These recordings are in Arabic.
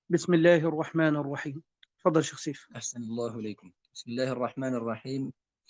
بسم الله الرحمن الرحيم. تفضل شيخ سيف. أحسن الله إليكم. بسم الله الرحمن الرحيم.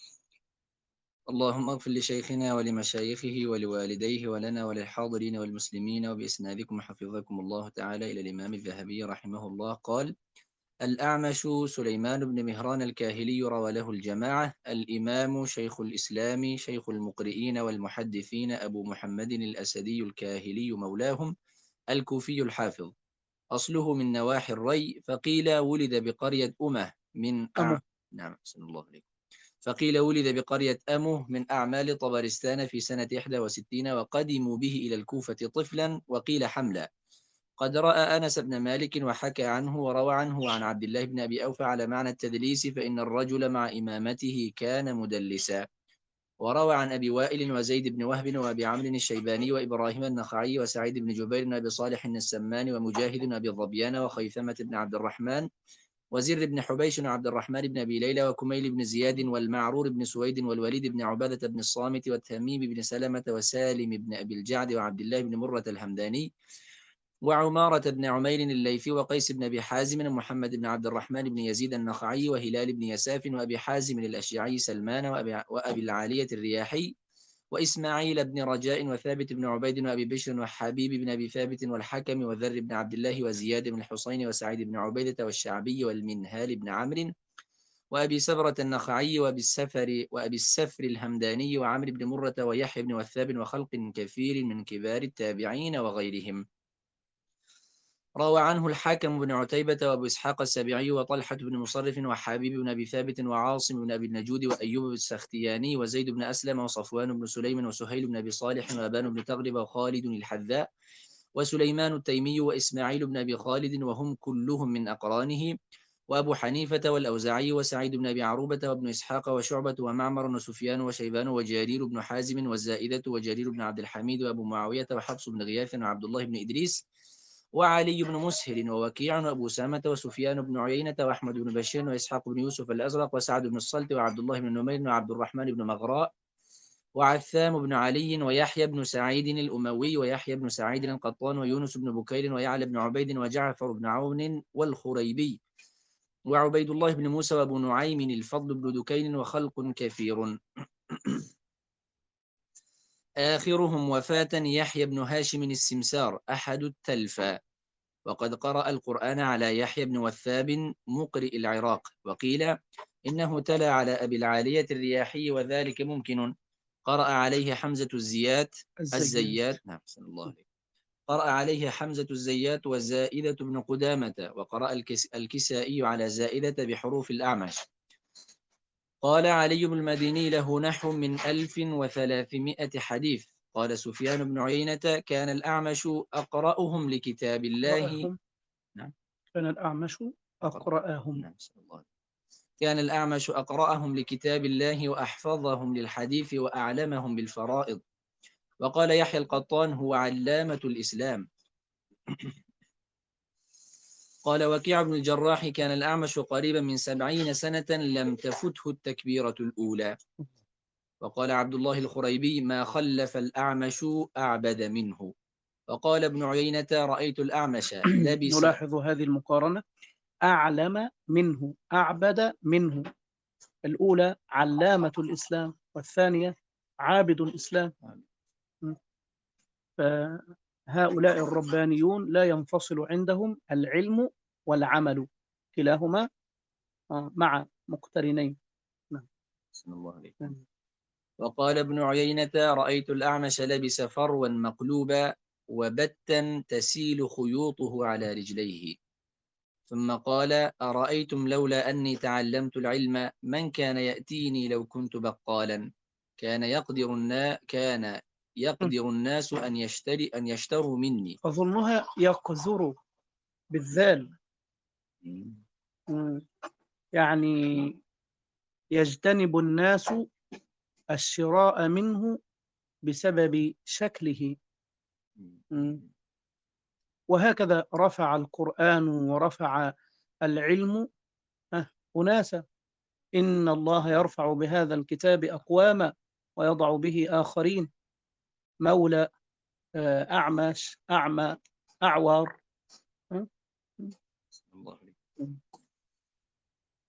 اللهم اغفر لشيخنا ولمشايخه ولوالديه ولنا وللحاضرين والمسلمين وبإسنادكم حفظكم الله تعالى إلى الإمام الذهبي رحمه الله قال: الأعمش سليمان بن مهران الكاهلي روى له الجماعة. الإمام شيخ الإسلام شيخ المقرئين والمحدثين أبو محمد الأسدي الكاهلي مولاهم الكوفي الحافظ، أصله من نواحي الري، فقيل ولد بقرية أمه من أمو. نعم أحسن الله عليكم. فقيل ولد بقرية أمه من أعمال طبرستان في سنة 61، وقدموا به إلى الكوفة طفلا، وقيل حملا. قد رأى أنس بن مالك وحكى عنه وروى عنه عن عبد الله بن أبي أوفى على معنى التدليس، فإن الرجل مع إمامته كان مدلسا. وروى عن أبي وائل وزيد بن وهب وأبي عمرو الشيباني وإبراهيم النخعي وسعيد بن جبير وأبي صالح السمان ومجاهد وأبي الظبيان وخيثمة بن عبد الرحمن وزر بن حبيش وعبد الرحمن بن أبي ليلى وكميل بن زياد والمعرور بن سويد والوليد بن عبادة بن الصامت والتميم بن سلمة وسالم بن أبي الجعد وعبد الله بن مرة الهمداني وعمارة بن عمير الليثي وقيس بن أبي حازم ومحمد بن عبد الرحمن بن يزيد النخعي وهلال بن يساف وأبي حازم الأشجعي سلمان وأبي العالية الرياحي وإسماعيل بن رجاء وثابت بن عبيد وأبي بشر وحبيب بن أبي ثابت والحكم وذر بن عبد الله وزياد بن الحسين وسعيد بن عبيدة والشعبي والمنهال بن عمرو وأبي سبرة النخعي وأبي السفر الهمداني وعمرو بن مرة ويحيى بن وثاب وخلق كثير من كبار التابعين وغيرهم. روى عنه الحاكم بن عتيبة وأبو إسحاق السبيعي وطلحة بن مصرف وحبيب بن أبي ثابت وعاصم بن أبي النجود وأيوب السختياني وزيد بن أسلم وصفوان بن سليم وسهيل بن أبي صالح وأبان بن تغلب وخالد الحذاء وسليمان التيمي وإسماعيل بن أبي خالد، وهم كلهم من أقرانه، وأبو حنيفة والأوزاعي وسعيد بن أبي عروبة وابن إسحاق وشعبة ومعمر وسفيان وشيبان وجرير بن حازم والزائدة وجرير بن عبد الحميد وأبو معاوية وحفص بن غياث وعبد الله بن إدريس وعلي بن مسهر ووكيع وأبو سامة وسفيان بن عيينة وأحمد بن بشير وإسحاق بن يوسف الأزرق وسعد بن الصلت وعبد الله بن نمير وعبد الرحمن بن مغراء وعثام بن علي ويحيى بن سعيد الأموي ويحيى بن سعيد القطان ويونس بن بكير ويعلى بن عبيد وجعفر بن عون والخريبي وعبيد الله بن موسى وابو نعيم الفضل بن دكين وخلق كثير. آخرهم وفاة يحيى بن هاشم السمسار أحد التلفا، وقد قرأ القرآن على يحيى بن وثاب مقرئ العراق، وقيل إنه تلا على أبي العالية الرياحي، وذلك ممكن. قرأ عليه حمزة الزيات. الزيات نعم صلى الله عليه. قرأ عليه حمزة الزيات وزائدة بن قدامة، وقرأ الكسائي على زائدة بحروف الأعمش. قال علي بن المديني له نحو من 1300 حديث. قال سفيان بن عيينة كان الأعمش أقرأهم لكتاب الله. أقرأهم. نعم كان الأعمش أقرأهم. نعم صلى الله عليه. كان الأعمش أقرأهم لكتاب الله وأحفظهم للحديث وأعلمهم بالفرائض. وقال يحيى القطان هو علامة الإسلام. قال وكيع بن الجراح كان الأعمش قريبا من 70 سنة لم تفته التكبيرة الأولى. وقال عبد الله الخريبي ما خلف الأعمش أعبد منه. وقال ابن عيينة رأيت الأعمش لبس. نلاحظ هذه المقارنة: أعلم منه، أعبد منه. الأولى علامة الإسلام، والثانية عابد الإسلام. فهؤلاء الربانيون لا ينفصل عندهم العلم والعمل، كلاهما مع مقترنين. نعم. بسم الله عليكم. وقال ابن عيينة رأيت الأعمش لبس فروا مقلوبا وبتا تسيل خيوطه على رجليه. ثم قال أرأيتم لولا أني تعلمت العلم من كان يأتيني لو كنت بقالا. كان يقدر الناس أن يشتروا مني. أظنها يقذر بالذال. مم. يعني يجتنب الناس الشراء منه بسبب شكله. مم. وهكذا رفع القرآن ورفع العلم أناسا. إن الله يرفع بهذا الكتاب أقواما ويضع به آخرين. مولى، أعمش، أعمى، أعور.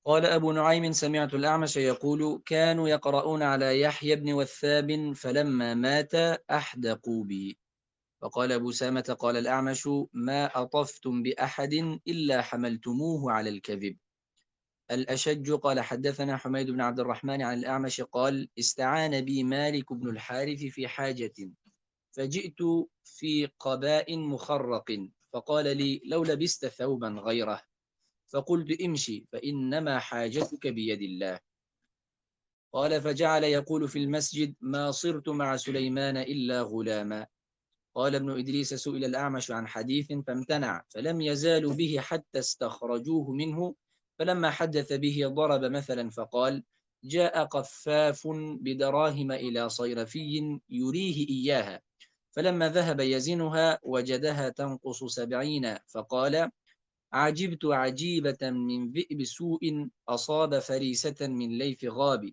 قال أبو نعيم سمعت الأعمش يقول كانوا يقرؤون على يحيى بن وثاب فلما مات أحدقوا بي. فقال أبو سامة قال الأعمش ما أطفتم بأحد إلا حملتموه على الكذب. الأشج قال حدثنا حميد بن عبد الرحمن عن الأعمش قال استعان بي مالك بن الحارث في حاجة فجئت في قباء مخرق فقال لي لو لبست ثوبا غيره فقلت امشي فإنما حاجتك بيد الله. قال فجعل يقول في المسجد ما صرت مع سليمان إلا غلاما. قال ابن إدريس سئل الأعمش عن حديث فامتنع فلم يزالوا به حتى استخرجوه منه فلما حدث به ضرب مثلا فقال جاء قفاف بدراهم إلى صيرفي يريه إياها فلما ذهب يزنها وجدها تنقص 70 فقال عجبت عجيبة من ذئب سوء أصاب فريسة من ليث غاب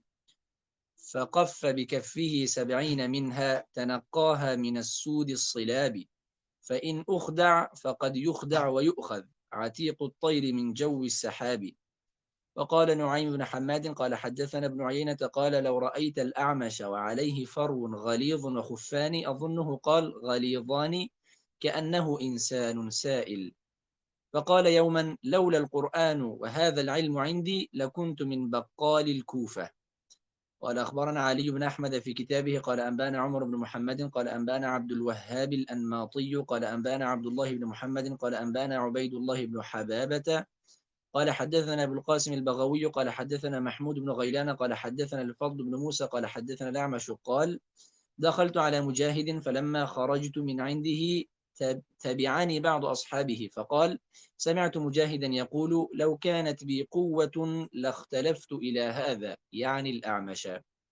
فقف بكفه 70 منها تنقاها من السود الصلاب فإن أخدع فقد يخدع ويؤخذ عتيق الطير من جو السحاب. وقال نعيم بن حماد قال حدثنا ابن عيينة قال لو رأيت الأعمش وعليه فرو غليظ وخفان أظنه قال غليظان كأنه إنسان سائل. فقال يوما لولا القرآن وهذا العلم عندي لكنت من بقال الكوفة. قال أخبرنا علي بن أحمد في كتابه قال أنبانا عمر بن محمد قال أنبانا عبد الوهاب الأنماطي قال أنبانا عبد الله بن محمد قال أنبانا عبيد الله بن حبابة قال حدثنا أبو القاسم البغوي قال حدثنا محمود بن غيلان قال حدثنا الفضل بن موسى قال حدثنا الأعمش قال دخلت على مجاهد فلما خرجت من عنده تبعني بعض أصحابه فقال سمعت مجاهدا يقول لو كانت بي قوة لاختلفت إلى هذا يعني الأعمش.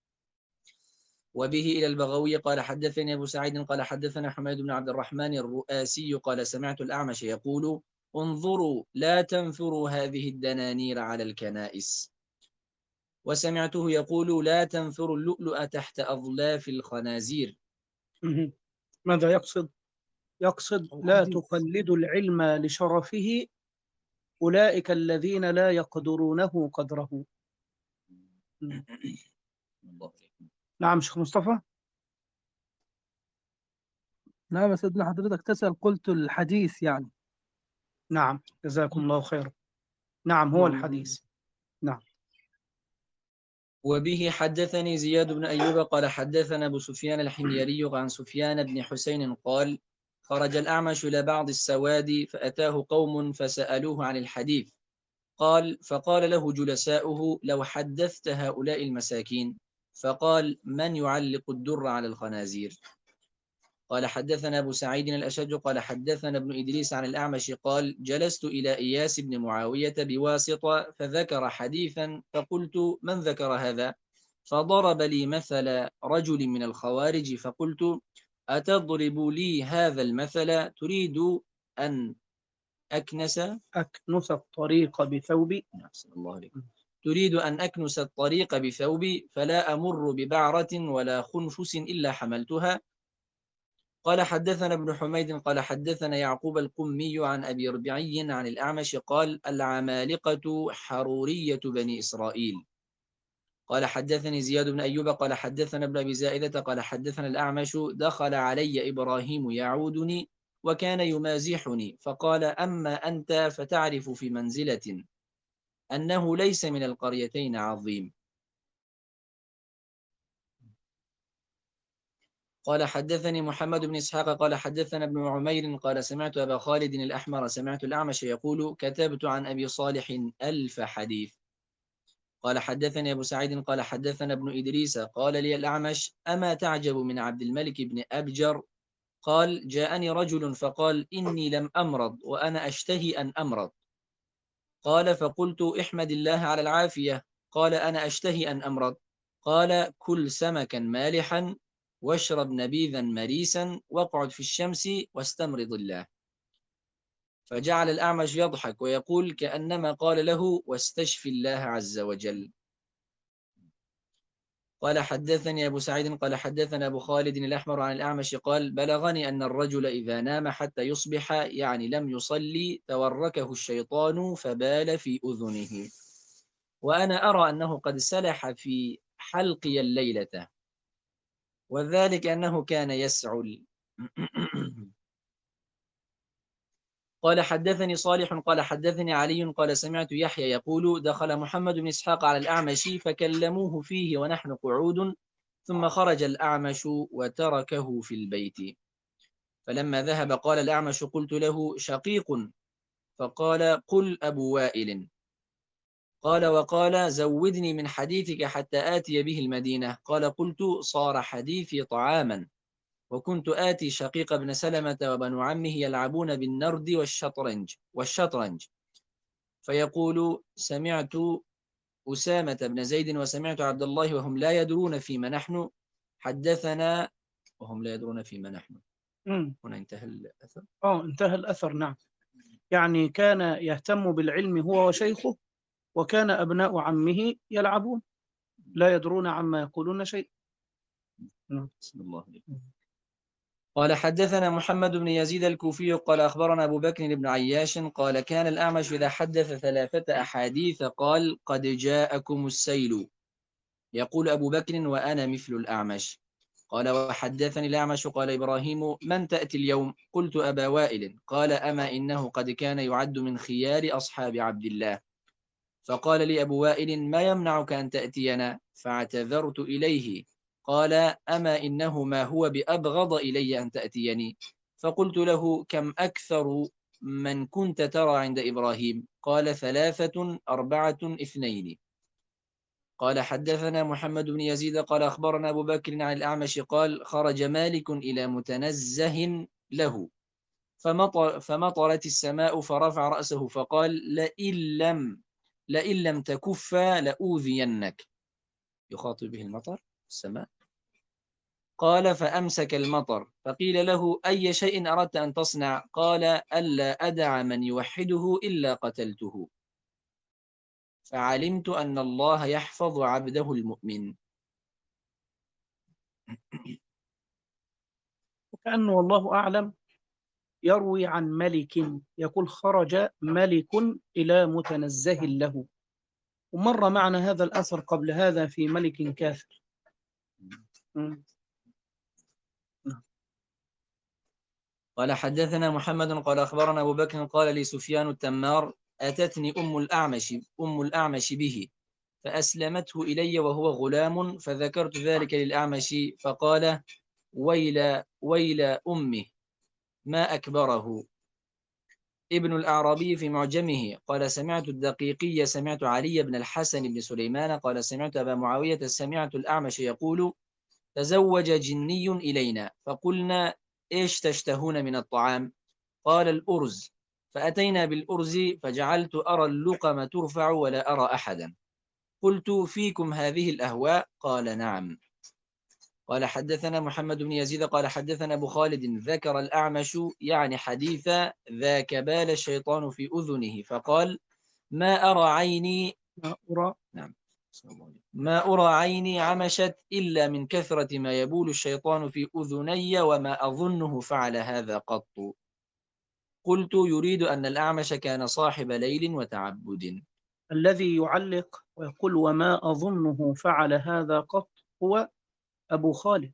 وبه إلى البغوي قال حدثني أبو سعيد قال حدثنا حميد بن عبد الرحمن الرؤاسي قال سمعت الأعمش يقول انظروا لا تنثروا هذه الدنانير على الكنائس. وسمعته يقول لا تنثروا اللؤلؤ تحت أظلاف الخنازير. ماذا يقصد؟ يقصد لا الحديث. تقلدوا العلم لشرفه، أولئك الذين لا يقدرونه قدره. نعم شيخ مصطفى. نعم يا سيدنا حضرتك تسأل قلت الحديث يعني. نعم جزاكم الله خيرا. نعم هو الحديث. نعم. وبه حدثني زياد بن أيوب قال حدثنا أبو سفيان الحميري عن سفيان بن حسين قال خرج الأعمش إلى بعض السواد فأتاه قوم فسألوه عن الحديث فقال له جلساؤه لو حدثت هؤلاء المساكين فقال من يعلق الدر على الخنازير. قال حدثنا أبو سعيد الأشج قال حدثنا ابن إدريس عن الأعمش قال جلست إلى إياس بن معاوية بواسطة فذكر حديثا فقلت من ذكر هذا فضرب لي مثل رجل من الخوارج فقلت أتضرب لي هذا المثل تريد أن أكنس الطريق بثوبي. الله عليكم. تريد أن أكنس الطريق بثوبي فلا أمر ببعرة ولا خنفس إلا حملتها. قال حدثنا ابن حميد قال حدثنا يعقوب القمي عن أبي ربيعي عن الأعمش قال العمالقة حرورية بني إسرائيل. قال حدثني زياد بن أيوب قال حدثنا ابن أبي زائدة قال حدثنا الأعمش دخل علي إبراهيم يعودني وكان يمازحني فقال أما أنت فتعرف في منزلة أنه ليس من القريتين عظيم. قال حدثني محمد بن إسحاق قال حدثنا ابن عمير قال سمعت أبا خالد الأحمر سمعت الأعمش يقول كتبت عن أبي صالح 1000 حديث. قال حدثني أبو سعيد قال حدثنا ابن إدريس قال لي الأعمش أما تعجب من عبد الملك بن أبجر قال جاءني رجل فقال إني لم أمرض وأنا أشتهي أن أمرض. قال فقلت احمد الله على العافية. قال أنا أشتهي أن أمرض. قال كل سمكا مالحا واشرب نبيذا مريسا واقعد في الشمس واستمرض الله. فجعل الأعمش يضحك ويقول كأنما قال له واستشفي الله عز وجل. قال حدثني أبو سعيد قال حدثنا أبو خالد الأحمر عن الأعمش قال بلغني أن الرجل إذا نام حتى يصبح يعني لم يصلي توركه الشيطان فبال في أذنه. وأنا أرى أنه قد سلح في حلقي الليلة، وذلك أنه كان يسعل. قال حدثني صالح قال حدثني علي قال سمعت يحيى يقول دخل محمد بن إسحاق على الأعمش فكلموه فيه ونحن قعود، ثم خرج الأعمش وتركه في البيت. فلما ذهب قال الأعمش قلت له شقيق، فقال قل أبو وائل. قال وقال زودني من حديثك حتى آتي به المدينة. قال قلت صار حديثي طعاما، وكنت آتي شقيق بن سلمة وبنو عمه يلعبون بالنرد والشطرنج فيقول سمعت أسامة بن زيد وسمعت عبد الله وهم لا يدرون فيما نحن حدثنا وهم لا يدرون فيما نحن. هنا انتهى الأثر. انتهى الأثر. نعم، يعني كان يهتم بالعلم هو وشيخه، وكان أبناء عمه يلعبون لا يدرون عما يقولون شيء. بسم الله عليكم. قال حدثنا محمد بن يزيد الكوفي قال أخبرنا أبو بكر بن عياش قال كان الأعمش إذا حدث 3 أحاديث قال قد جاءكم السيل. يقول أبو بكر وأنا مثل الأعمش. قال وحدثني الأعمش قال إبراهيم من تأتي اليوم؟ قلت أبا وائل. قال أما إنه قد كان يعد من خيار أصحاب عبد الله. فقال لي أبو وائل ما يمنعك أن تأتينا؟ فاعتذرت إليه. قال أما إنه ما هو بأبغض إلي أن تأتيني. فقلت له كم أكثر من كنت ترى عند إبراهيم؟ قال 3 4 2. قال حدثنا محمد بن يزيد قال أخبرنا أبو بكر عن الأعمش قال خرج مالك إلى متنزه له فمطرت السماء فرفع رأسه فقال لئن لم تكف لأوذينك. يخاطب به المطر السماء. قال فأمسك المطر فقيل له أي شيء أردت أن تصنع؟ قال ألا أدع من يوحده إلا قتلته، فعلمت أن الله يحفظ عبده المؤمن. وكأنه والله أعلم يروي عن ملك يقول خرج ملك إلى متنزه له، ومر معنا هذا الأثر قبل هذا في ملك كافر. قال حدثنا محمد قال أخبرنا أبو بكر قال لي سفيان التمار أتتني أم الأعمش به فأسلمته إلي وهو غلام، فذكرت ذلك للأعمش فقال ويل أمه ما أكبره. ابن الأعرابي في معجمه قال سمعت الدقيقي سمعت علي بن الحسن بن سليمان قال سمعت أبا معاوية سمعت الأعمش يقول تزوج جني إلينا فقلنا إيش تشتهون من الطعام؟ قال الأرز، فأتينا بالأرز فجعلت أرى اللقم ترفع ولا أرى أحدا. قلت فيكم هذه الأهواء؟ قال نعم. قال حدثنا محمد بن يزيد قال حدثنا أبو خالد ذكر الأعمش يعني حديث ذاك بال الشيطان في أذنه فقال ما أرى عيني ما أرى عيني عمشت إلا من كثرة ما يبول الشيطان في أذني وما أظنه فعل هذا قط. قلت يريد أن الأعمش كان صاحب ليل وتعبد. الذي يعلق ويقول وما أظنه فعل هذا قط هو أبو خالد.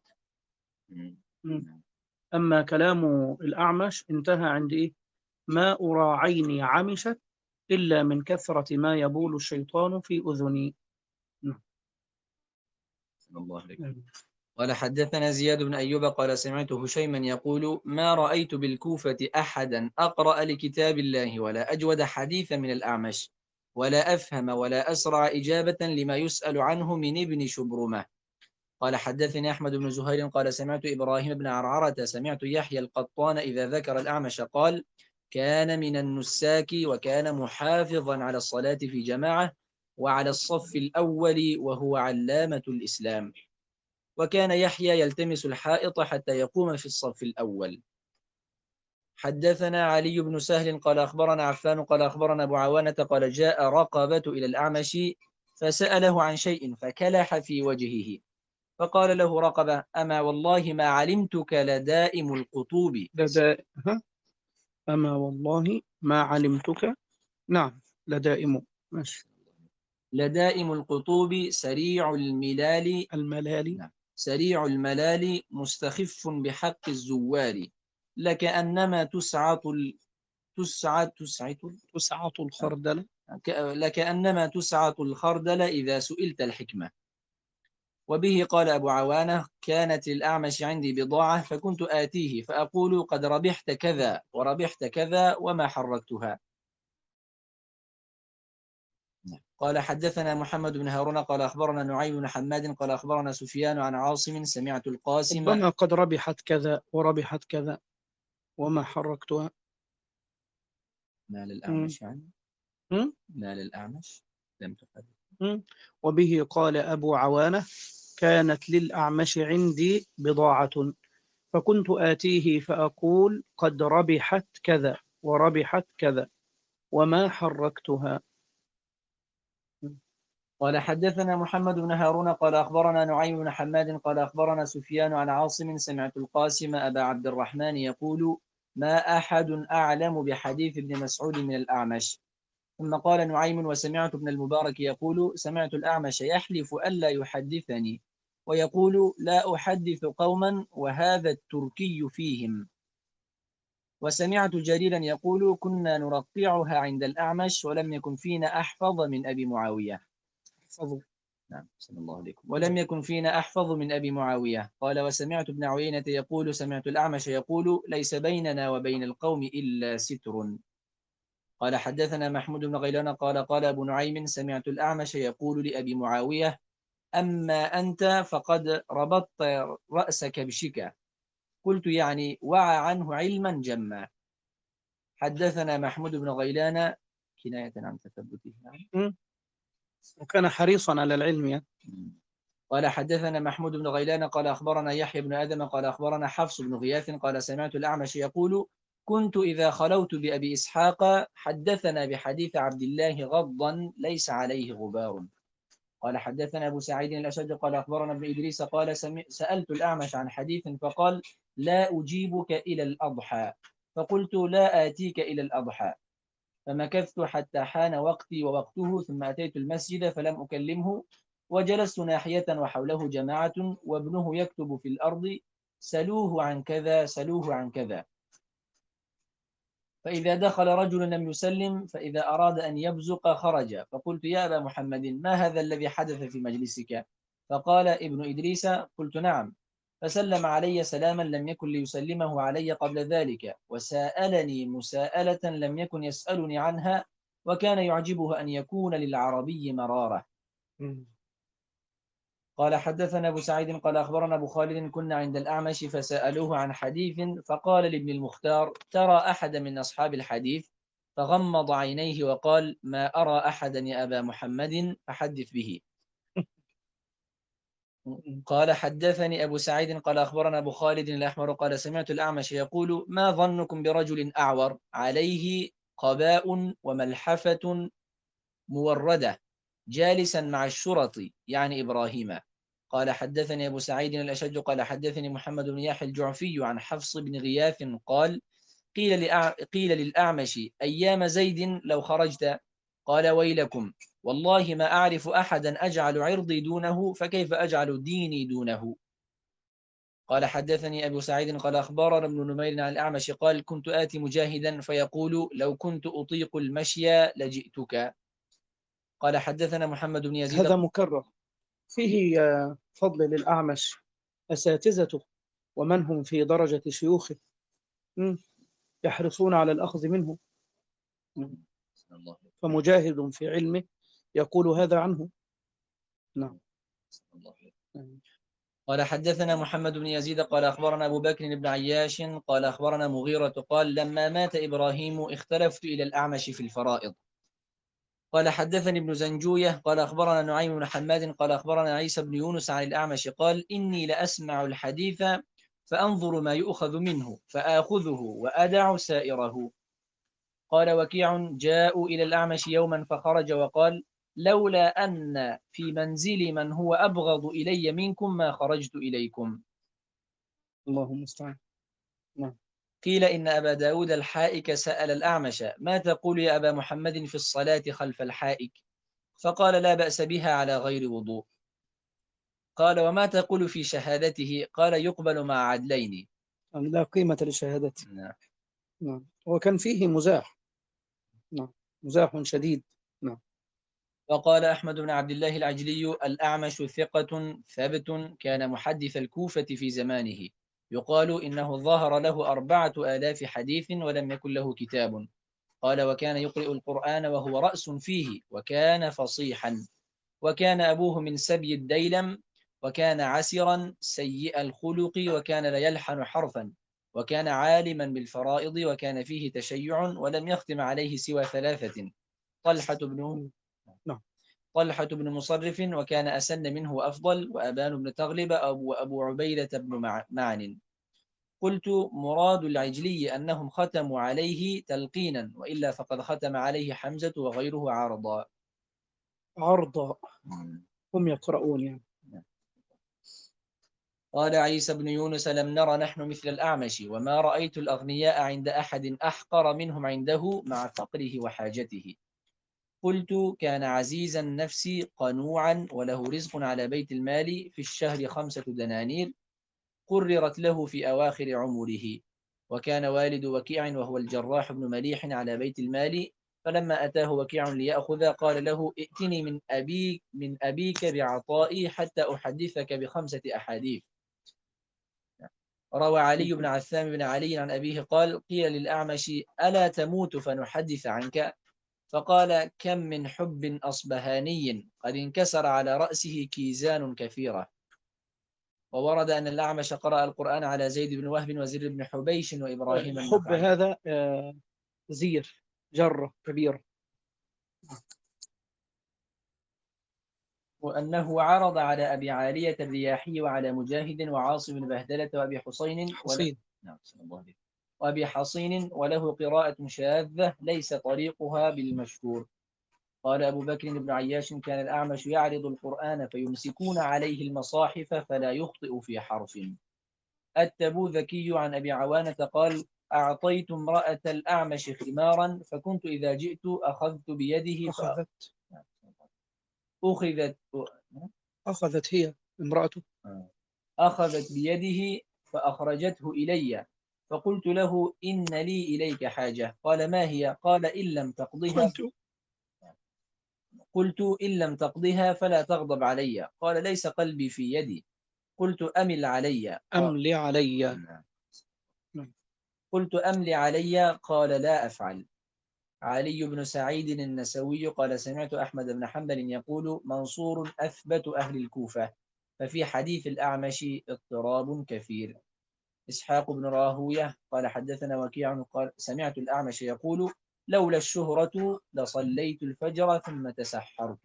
أما كلام الأعمش انتهى عند إيه؟ ما أرى عيني عمشت إلا من كثرة ما يبول الشيطان في أذني. الله عليك. قال حدثنا زياد بن أيوب قال سمعت هشيما يقول ما رأيت بالكوفة أحدا أقرأ لكتاب الله ولا أجود حديثا من الأعمش ولا أفهم ولا أسرع إجابة لما يسأل عنه من ابن شبرمة. قال حدثني أحمد بن زهير قال سمعت إبراهيم بن عرعرة سمعت يحيى القطان إذا ذكر الأعمش قال كان من النساك وكان محافظا على الصلاة في جماعة وعلى الصف الأول وهو علامة الإسلام، وكان يحيى يلتمس الحائط حتى يقوم في الصف الأول. حدثنا علي بن سهل قال أخبرنا عفان قال أخبرنا أبو عوانة قال جاء رقبة إلى الأعمش فسأله عن شيء فكلح في وجهه فقال له رقبة أما والله ما علمتك لدائم القطوب. أما والله ما علمتك. نعم لدائم. ماشي. لدائم القطوب سريع الملال. الملالي. نعم. سريع الملال مستخف بحق الزوار، لكأنما تسعة الخردل. لكأنما تسعة الخردل إذا سئلت الحكمة. وبه قال أبو عوانة: كانت للأعمش عندي بضاعة فكنت آتيه فأقول قد ربحت كذا وربحت كذا وما حركتها. قال حدثنا محمد بن هارون قال أخبرنا نعيم بن حماد قال أخبرنا سفيان عن عاصم سمعت القاسم. ربما قد ربحت كذا وربحت كذا وما حركتها. مال الأعمش يعني م? مال الأعمش لم تحدث. وبه قال أبو عوانة: كانت للأعمش عندي بضاعة فكنت آتيه فأقول قد ربحت كذا وربحت كذا وما حركتها. قال حدثنا محمد بن هارون قال أخبرنا نعيم بن حماد قال أخبرنا سفيان عن عاصم سمعت القاسم أبا عبد الرحمن يقول: ما أحد أعلم بحديث ابن مسعود من الأعمش. ثم قال نعيم: وسمعت ابن المبارك يقول: سمعت الأعمش يحلف ألا يحدثني ويقول: لا أحدث قوما وهذا التركي فيهم. وسمعت جريرا يقول: كنا نرقعها عند الأعمش ولم يكن فينا أحفظ من أبي معاوية. نعم صلى الله عليكم. ولم يكن فينا أحفظ من أبي معاوية. قال: وسمعت ابن عيينة يقول: سمعت الأعمش يقول: ليس بيننا وبين القوم إلا ستر. قال حدثنا محمود بن غيلان قال أبو نعيم: سمعت الأعمش يقول لأبي معاوية: أما أنت فقد ربطت رأسك بشكا. قلت: يعني وعى عنه علما جما. حدثنا محمود بن غيلان كناية عن تثبته. وكان حريصا على العلم يعني. قال حدثنا محمود بن غيلان قال أخبرنا يحيى بن آدم قال أخبرنا حفص بن غياث قال سمعت الأعمش يقول: كنت إذا خلوت بأبي إسحاق حدثنا بحديث عبد الله غضا ليس عليه غبار. قال حدثنا أبو سعيد الأشج قال أخبرنا ابن إدريس قال سألت الأعمش عن حديث فقال: لا أجيبك إلى الأضحى. فقلت: لا آتيك إلى الأضحى. فمكثت حتى حان وقتي ووقته ثم أتيت المسجد فلم أكلمه وجلست ناحية وحوله جماعة وابنه يكتب في الأرض: سلوه عن كذا سلوه عن كذا. فإذا دخل رجل لم يسلم فإذا أراد أن يبزق خرج. فقلت: يا أبا محمد ما هذا الذي حدث في مجلسك؟ فقال ابن إدريس: قلت: نعم. فسلم علي سلاما لم يكن ليسلمه علي قبل ذلك وسألني مساءلة لم يكن يسألني عنها وكان يعجبه أن يكون للعربي مرارة. قال حدثنا أبو سعيد قال أخبرنا أبو خالد كنا عند الأعمش فسألوه عن حديث فقال لابن المختار: ترى أحد من أصحاب الحديث؟ فغمض عينيه وقال: ما أرى أحدا يا أبا محمد فحدث به. قال حدثني أبو سعيد قال أخبرنا أبو خالد الأحمر قال سمعت الأعمش يقول: ما ظنكم برجل أعور عليه قباء وملحفة موردة جالسا مع الشرط يعني إبراهيم. قال حدثني أبو سعيد الأشج قال حدثني محمد بن يحيى الجعفي عن حفص بن غياث قال: قيل للأعمش: أيام زيد لو خرجت؟ قال: ويلكم والله ما أعرف أحدا أجعل عرضي دونه فكيف أجعل ديني دونه. قال حدثني أبو سعيد قال أخبرنا ابن نمير عن الأعمش قال: كنت آتي مجاهدا فيقول: لو كنت أطيق المشي لجئتك. قال حدثنا محمد بن يزيد. هذا مكرر فيه فضل للأعمش أساتذته ومن هم في درجة شيوخه يحرصون على الأخذ منه. فمجاهد في علمه يقول هذا عنه. نعم. قال حدثنا محمد بن يزيد قال أخبرنا أبو بكر بن عياش قال أخبرنا مغيرة قال: لما مات إبراهيم اختلفت إلى الأعمش في الفرائض. قال حدثني ابن زنجوية قال أخبرنا نعيم بن حماد قال أخبرنا عيسى بن يونس عن الأعمش قال: إني لأسمع الحديث فأنظر ما يؤخذ منه فآخذه وأدع سائره. قال وكيع: جاءوا إلى الأعمش يوما فخرج وقال: لولا أن في منزلي من هو أبغض إلي منكم ما خرجت إليكم. الله المستعان. نعم. قيل إن أبا داود الحائك سأل الأعمش: ما تقول يا أبا محمد في الصلاة خلف الحائك؟ فقال لا بأس بها على غير وضوء. قال وما تقول في شهادته؟ قال يقبل مع عدلين. يعني لا قيمة لشهادته. نعم. نعم. وكان فيه مزاح. نعم. مزاح شديد. نعم. وقال أحمد بن عبد الله العجلي الأعمش ثقة ثبت كان محدث الكوفة في زمانه، يقال إنه ظهر له 4000 حديث ولم يكن له كتاب. قال وكان يقرئ القرآن وهو رأس فيه، وكان فصيحا، وكان أبوه من سبي الديلم، وكان عسرا سيء الخلق، وكان لا يلحن حرفا، وكان عالما بالفرائض، وكان فيه تشيع، ولم يختم عليه سوى 3: طلحة بن نعم. طلحة بن مصرف، وكان أسن منه وأفضل، وأبان بن تغلب، أبو عبيدة بن معن. قلت مراد العجلي أنهم ختموا عليه تلقينا، وإلا فقد ختم عليه حمزة وغيره عارضا. عرض. هم يقرؤون يعني. قال عيسى بن يونس لم نر نحن مثل الأعمش، وما رأيت الأغنياء عند أحد أحقر منهم عنده مع فقره وحاجته. قلت كان عزيز النفس قنوعا، وله رزق على بيت المال في الشهر 5 دنانير قررت له في أواخر عمره. وكان والد وكيع وهو الجراح بن مليح على بيت المال، فلما أتاه وكيع ليأخذ قال له ائتني من أبيك بعطائي حتى أحدثك ب5 أحاديث. روى علي بن عثام بن علي عن أبيه قال قيل للأعمش ألا تموت فنحدث عنك؟ فقال كم من حب أصبهاني قد انكسر على رأسه كيزان كثيرة. وورد أن الأعمش قرأ القرآن على زيد بن وهب وزر بن حبيش وإبراهيم الحب النخعي. هذا زير جرة كبيرة. وأنه عرض على أبي عالية الرياحي وعلى مجاهد وعاصم بن بهدلة وأبي حصين. نعم. وأبي حصين وله قراءة شاذة ليس طريقها بالمشهور. قال أبو بكر بن عياش كان الأعمش يعرض القرآن فيمسكون عليه المصاحف فلا يخطئ في حرف. التبوذكي عن أبي عوانة قال أعطيت امرأة الأعمش خمارا فكنت إذا جئت أخذت بيده أخذت أخذت هي امرأته. أخذت بيده فأخرجته إلي، فقلت له إن لي إليك حاجة. قال ما هي؟ قال إن لم تقضها قلت إن لم تقضها فلا تغضب علي. قال ليس قلبي في يدي. قلت أمل علي. أملي علي. قلت أمل علي. قال لا أفعل. علي بن سعيد النسوي قال سمعت أحمد بن حنبل يقول منصور أثبت أهل الكوفة، ففي حديث الأعمش اضطراب كثير. إسحاق بن راهوية قال حدثنا وكيع قال سمعت الأعمش يقول لولا الشهرة لصليت الفجر ثم تسحرت.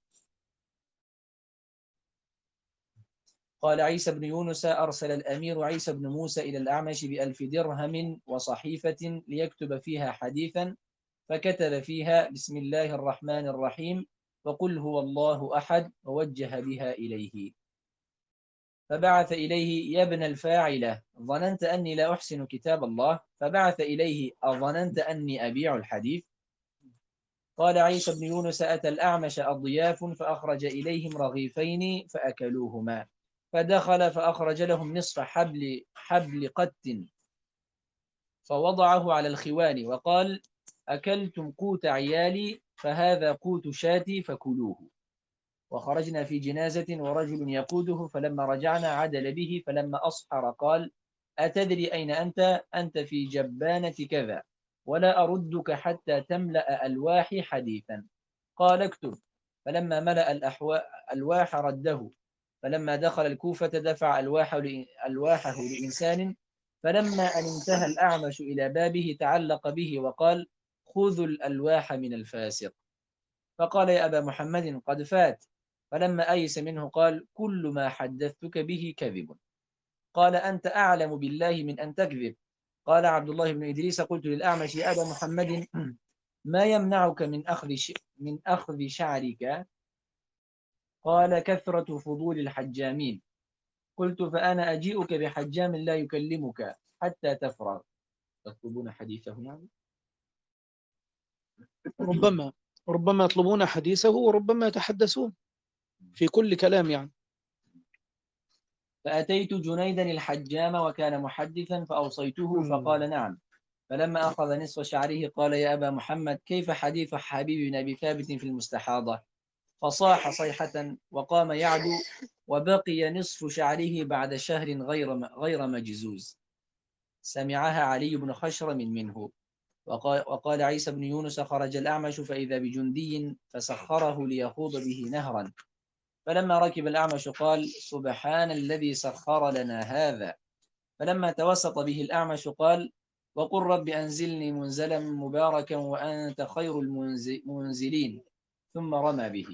قال عيسى بن يونس أرسل الأمير عيسى بن موسى إلى الأعمش ب1000 درهم وصحيفة ليكتب فيها حديثا، فكتب فيها بسم الله الرحمن الرحيم وقل هو الله أحد ووجه بها إليه. فبعث إليه يا ابن الفاعلة ظننت أني لا أحسن كتاب الله؟ فبعث إليه أظننت أني أبيع الحديث؟ قال عيسى بن يونس أتى الأعمش أضياف فأخرج إليهم رغيفين فأكلوهما، فدخل فأخرج لهم نصف حبل قت فوضعه على الخوان وقال أكلتم قوت عيالي فهذا قوت شاتي فكلوه. وخرجنا في جنازة ورجل يقوده، فلما رجعنا عدل به، فلما أصحر قال أتدري أين أنت؟ أنت في جبانة كذا، ولا أردك حتى تملأ ألواحي حديثا. قال اكتب. فلما ملأ الألواح رده. فلما دخل الكوفة دفع ألواحه لإنسان، فلما أن انتهى الأعمش إلى بابه تعلق به وقال خذوا الألواح من الفاسق. فقال يا أبا محمد قد فات. فلما أيس منه قال كل ما حدثتك به كذب. قال أنت أعلم بالله من أن تكذب. قال عبد الله بن إدريس قلت للأعمش يا أبا محمد ما يمنعك من أخذ شعرك؟ قال كثرة فضول الحجامين. قلت فأنا أجيئك بحجام لا يكلمك حتى تفرغ. تطلبون حديثه يعني؟ ربما ربما يطلبون حديثه وربما يتحدثون في كل كلام يعني. فأتيت جنيدا الحجام وكان محدثا فأوصيته فقال نعم. فلما أخذ نصف شعره قال يا أبا محمد كيف حديث حبيب بن أبي ثابت في المستحاضة؟ فصاح صيحة وقام يعدو وبقي نصف شعره بعد شهر غير مجزوز. سمعها علي بن خشرم منه. وقال عيسى بن يونس خرج الأعمش فإذا بجندي فسخره ليخوض به نهرا. فلما ركب الأعمش قال سبحان الذي سخر لنا هذا. فلما توسط به الأعمش قال وقل رب أنزلني منزلا مباركا وأنت خير المنزلين ثم رمى به.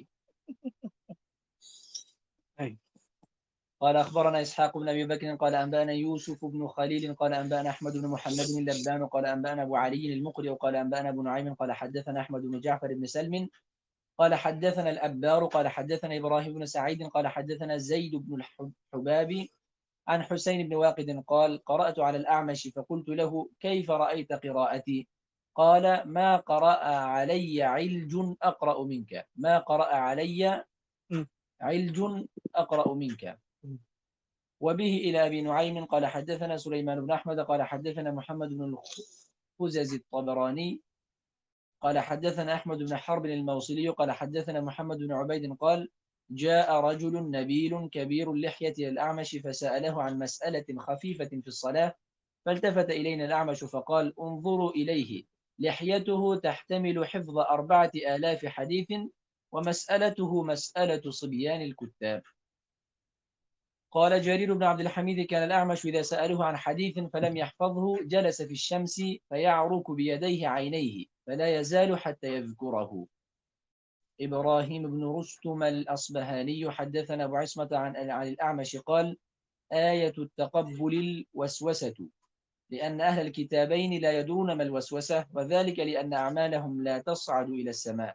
قال أخبرنا إسحاق بن أبي بكر قال أنبأنا يوسف بن خليل قال أنبأنا أحمد بن محمد اللبان قال أنبأنا أبو علي المقري قال أنبأنا أبو نعيم قال حدثنا أحمد بن جعفر بن سلم قال حدثنا الأبار قال حدثنا إبراهيم بن سعيد قال حدثنا زيد بن الحباب عن حسين بن واقد قال قرأت على الأعمش فقلت له كيف رأيت قراءتي؟ قال ما قرأ علي علج أقرأ منك. ما قرأ علي علج أقرأ منك. وبه إلى أبي نعيم قال حدثنا سليمان بن أحمد قال حدثنا محمد بن الخزز الطبراني قال حدثنا أحمد بن حرب الموصلي قال حدثنا محمد بن عبيد قال جاء رجل نبيل كبير اللحية إلى الأعمش فسأله عن مسألة خفيفة في الصلاة فالتفت إلينا الأعمش فقال انظروا إليه لحيته تحتمل حفظ 4000 حديث ومسألته مسألة صبيان الكتاب. قال جرير بن عبد الحميد كان الأعمش إذا سأله عن حديث فلم يحفظه جلس في الشمس فيعرك بيديه عينيه فلا يزال حتى يذكره. إبراهيم بن رستم الأصبهاني حدثنا أبو عصمة عن الأعمش قال آية التقبل الوسوسة لأن أهل الكتابين لا يدرون ما الوسوسة وذلك لأن أعمالهم لا تصعد إلى السماء.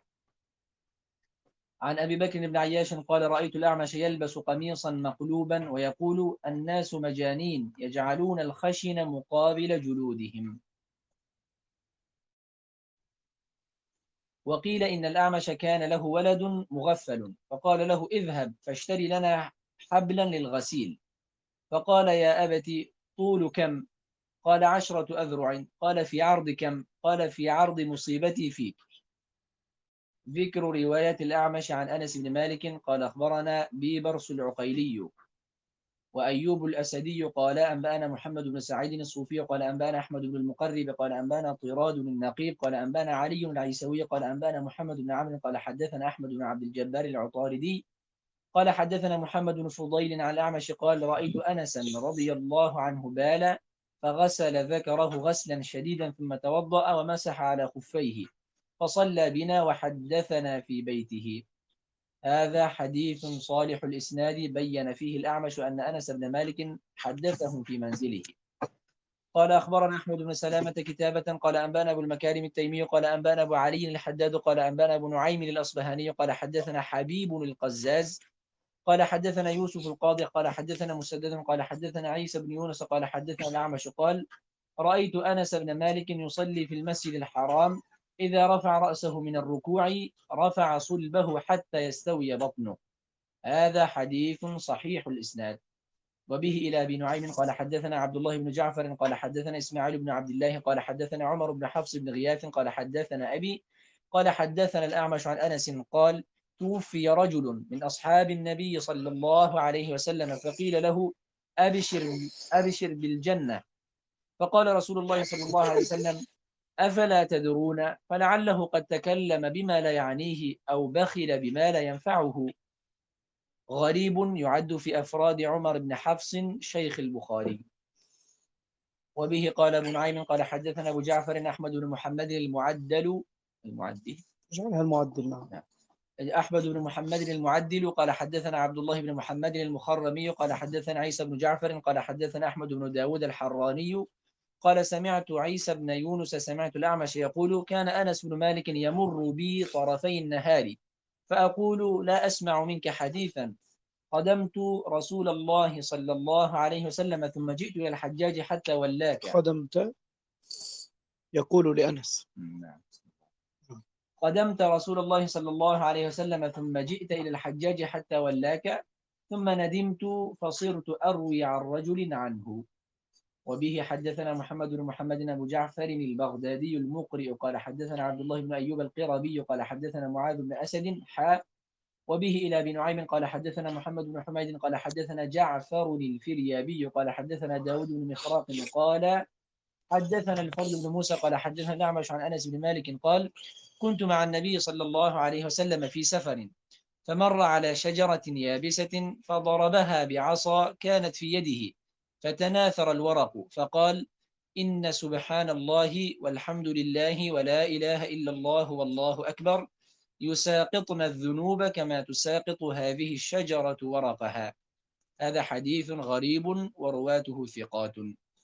عن أبي بكر بن عياش قال رأيت الأعمش يلبس قميصا مقلوبا ويقول الناس مجانين يجعلون الخشن مقابل جلودهم. وقيل إن الأعمش كان له ولد مغفل فقال له اذهب فاشتري لنا حبلا للغسيل. فقال يا أبت طول كم؟ قال 10 أذرع. قال في عرض كم؟ قال في عرض مصيبتي فيك. ذكر رواية الأعمش عن أنس بن مالك قال أخبرنا بيبرس العقيلي وأيوب الأسدي قال أنبأنا محمد بن سعيد الصوفي قال أنبأنا أحمد بن المقرب قال أنبأنا طراد النقيب قال أنبأنا علي العيسوي قال أنبأنا محمد بن عمرو قال حدثنا أحمد بن عبد الجبار العطاردي قال حدثنا محمد بن فضيل عن الأعمش قال رأيت أنسا رضي الله عنه بالا فغسل ذكره غسلا شديدا ثم توضأ ومسح على خفيه فصلى بنا وحدثنا في بيته. هذا حديث صالح الإسناد بين فيه الأعمش أن أنس بن مالك حدثه في منزله. قال أخبرنا أحمد بن سلامة كتابة قال أنبانا أبو المكارم التيمي قال أنبانا أبو علي الحداد قال أنبانا أبو نعيم الأصبهاني قال حدثنا حبيب القزاز قال حدثنا يوسف القاضي قال حدثنا مسدد قال حدثنا عيسى بن يونس قال حدثنا الأعمش قال رأيت أنس بن مالك يصلي في المسجد الحرام إذا رفع رأسه من الركوع رفع صلبه حتى يستوي بطنه. هذا حديث صحيح الإسناد. وبه إلى أبي نعيم قال حدثنا عبد الله بن جعفر قال حدثنا إسماعيل بن عبد الله قال حدثنا عمر بن حفص بن غياث قال حدثنا أبي قال حدثنا الأعمش عن أنس قال توفي رجل من أصحاب النبي صلى الله عليه وسلم فقيل له أبشر بالجنة فقال رسول الله صلى الله عليه وسلم أفلا تدرون فلعله قد تكلم بما لا يعنيه أو بخل بما لا ينفعه. غريب يعد في أفراد عمر بن حفص شيخ البخاري. وبه قال ابن نعيم قال حدثنا أبو جعفر أحمد بن محمد المعدل جعلها المعدل. نعم. أحمد بن محمد المعدل قال حدثنا عبد الله بن محمد المخرمي قال حدثنا عيسى بن جعفر قال حدثنا أحمد بن داود الحراني قال سمعت عيسى بن يونس سمعت الأعمش يقول كان أنس بن مالك يمر بي طرفي النهار فأقول لا أسمع منك حديثا قدمت رسول الله صلى الله عليه وسلم ثم جئت إلى الحجاج حتى ولاك. خدمت يقول لأنس. نعم. قدمت رسول الله صلى الله عليه وسلم ثم جئت إلى الحجاج حتى ولاك ثم ندمت فصرت أروي عن رجل عنه. وبه حدثنا محمد بن محمد أبو جعفر البغدادي المقرئ قال حدثنا عبد الله بن أيوب القربي قال حدثنا معاذ بن أسد وبه إلى ابن نعيم قال حدثنا محمد بن حميد قال حدثنا جعفر الفريابي قال حدثنا داود بن مخراق قال حدثنا الفضل بن موسى قال حدثنا الأعمش عن أنس بن مالك قال كنت مع النبي صلى الله عليه وسلم في سفر فمر على شجرة يابسة فضربها بعصا كانت في يده فتناثر الورق فقال إن سبحان الله والحمد لله ولا إله إلا الله والله أكبر يساقطن الذنوب كما تساقط هذه الشجرة ورقها. هذا حديث غريب ورواته ثقات.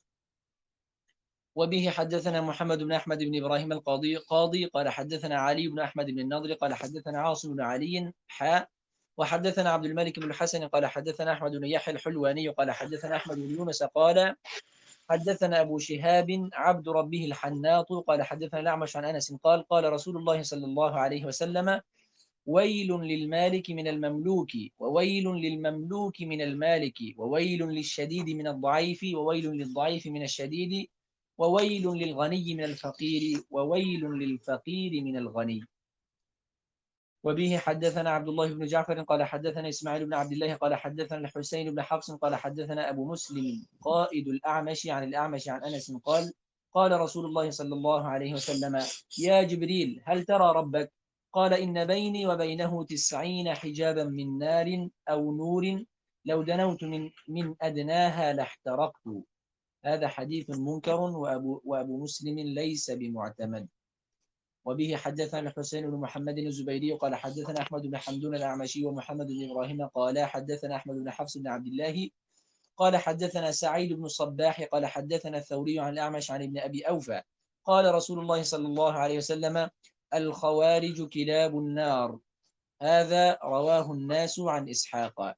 وبه حدثنا محمد بن أحمد بن إبراهيم قاضي قال حدثنا علي بن أحمد بن النضر قال حدثنا عاصم بن علي وحدثنا عبد الملك بن الحسن قال حدثنا أحمد بن يحيى الحلواني قال حدثنا أحمد بن يونس قال حدثنا أبو شهاب عبد ربه الحناط قال حدثنا الأعمش عن أنس قال قال رسول الله صلى الله عليه وسلم ويل للمالك من المملوك وويل للمملوك من المالك وويل للشديد من الضعيف وويل للضعيف من الشديد وويل للغني من الفقير وويل للفقير من الغني. وبه حدثنا عبد الله بن جعفر قال حدثنا إسماعيل بن عبد الله قال حدثنا الحسين بن حفص قال حدثنا أبو مسلم قائد الأعمش عن الأعمش عن أنس قال قال رسول الله صلى الله عليه وسلم يا جبريل هل ترى ربك؟ قال إن بيني وبينه 90 حجابا من نار أو نور لو دنوت من أدناها لاحترقت. هذا حديث منكر وأبو مسلم ليس بمعتمد. وبه حدثنا الحسين بن محمد الزبيري قال حدثنا أحمد بن حمدون الأعمشي ومحمد بن إبراهيم قال حدثنا أحمد بن حفص بن عبد الله قال حدثنا سعيد بن الصباح قال حدثنا الثوري عن الأعمش عن ابن أبي أوفى قال رسول الله صلى الله عليه وسلم الخوارج كلاب النار. هذا رواه الناس عن إسحاق.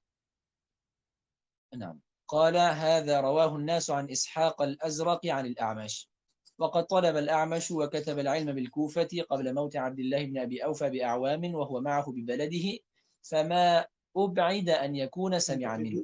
نعم قال هذا رواه الناس عن إسحاق الأزرق عن الأعمش. وقد طلب الأعمش وكتب العلم بالكوفة قبل موت عبد الله بن أبي أوفى بأعوام وهو معه ببلده فما أبعد أن يكون سمع منه.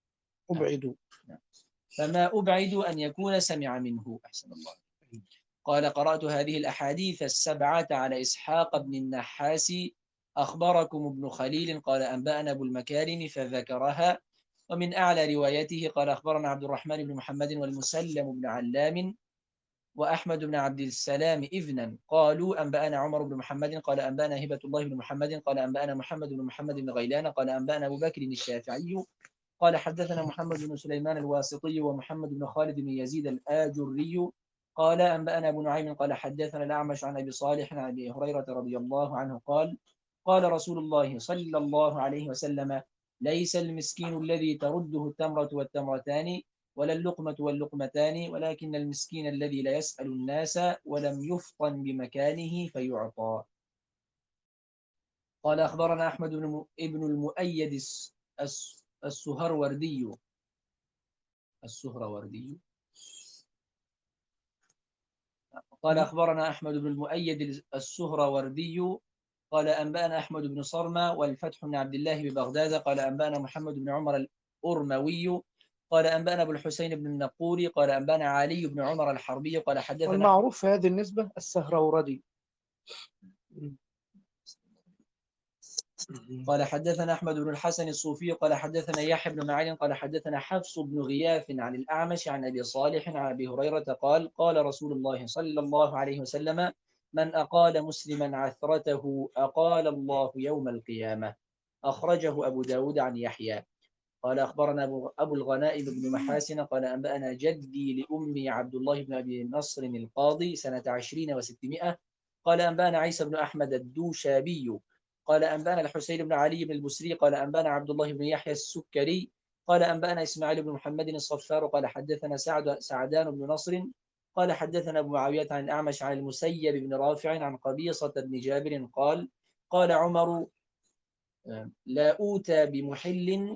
فما أبعد أن يكون سمع منه. أحسن الله. قال قرأت هذه الأحاديث السبعة على إسحاق بن النحاس أخبركم ابن خليل قال أنبأنا أبو المكارم فذكرها. ومن أعلى روايته قال أخبرنا عبد الرحمن بن محمد والمسلم بن علام وأحمد بن عبد السلام إذنا قالوا أنبأنا عمر بن محمد قال أنبأنا هبة الله بن محمد قال أنبأنا محمد بن محمد بن غيلان قال أنبأنا أبو بكر الشافعي قال حدثنا محمد بن سليمان الواسطي ومحمد بن خالد بن يزيد الآجري قال أنبأنا أبو نعيم قال حدثنا الأعمش عن أبي صالح عن أبي هريرة رضي الله عنه قال قال رسول الله صلى الله عليه وسلم ليس المسكين الذي ترده التمرة والتمرتان ولا اللقمة واللقمتان ولكن المسكين الذي لا يسأل الناس ولم يفطن بمكانه فيعطى. قال أخبرنا أحمد بن المؤيد السهروردي قال أخبرنا أحمد بن المؤيد السهروردي قال أنبأنا أحمد بن صرمة والفتح بن عبد الله ببغداد قال أنبأنا محمد بن عمر الأرموي قال أنبأنا أبو الحسين بن النقوري قال أنبأنا علي بن عمر الحربي قال حدثنا والمعروف في هذه النسبة السهروردي. قال حدثنا أحمد بن الحسن الصوفي قال حدثنا يحيى بن معين قال حدثنا حفص بن غياث عن الأعمش عن أبي صالح عن أبي هريرة قال قال رسول الله صلى الله عليه وسلم من أقال مسلما عثرته أقال الله يوم القيامة. أخرجه أبو داود عن يحيى. قال أخبرنا أبو الغنائم بن محاسن قال أنبأنا جدي لأمي عبد الله بن أبي نصر القاضي سنة 20 و600 قال أنبأنا عيسى بن أحمد الدوشابي قال أنبأنا الحسين بن علي بن البسري قال أنبأنا عبد الله بن يحيى السكري قال أنبأنا إسماعيل بن محمد الصفار قال حدثنا سعدان بن نصر قال حدثنا أبو معاوية عن الأعمش عن المسيب بن رافع عن قبيصة بن جابر قال قال عمر لا أوتى بمحل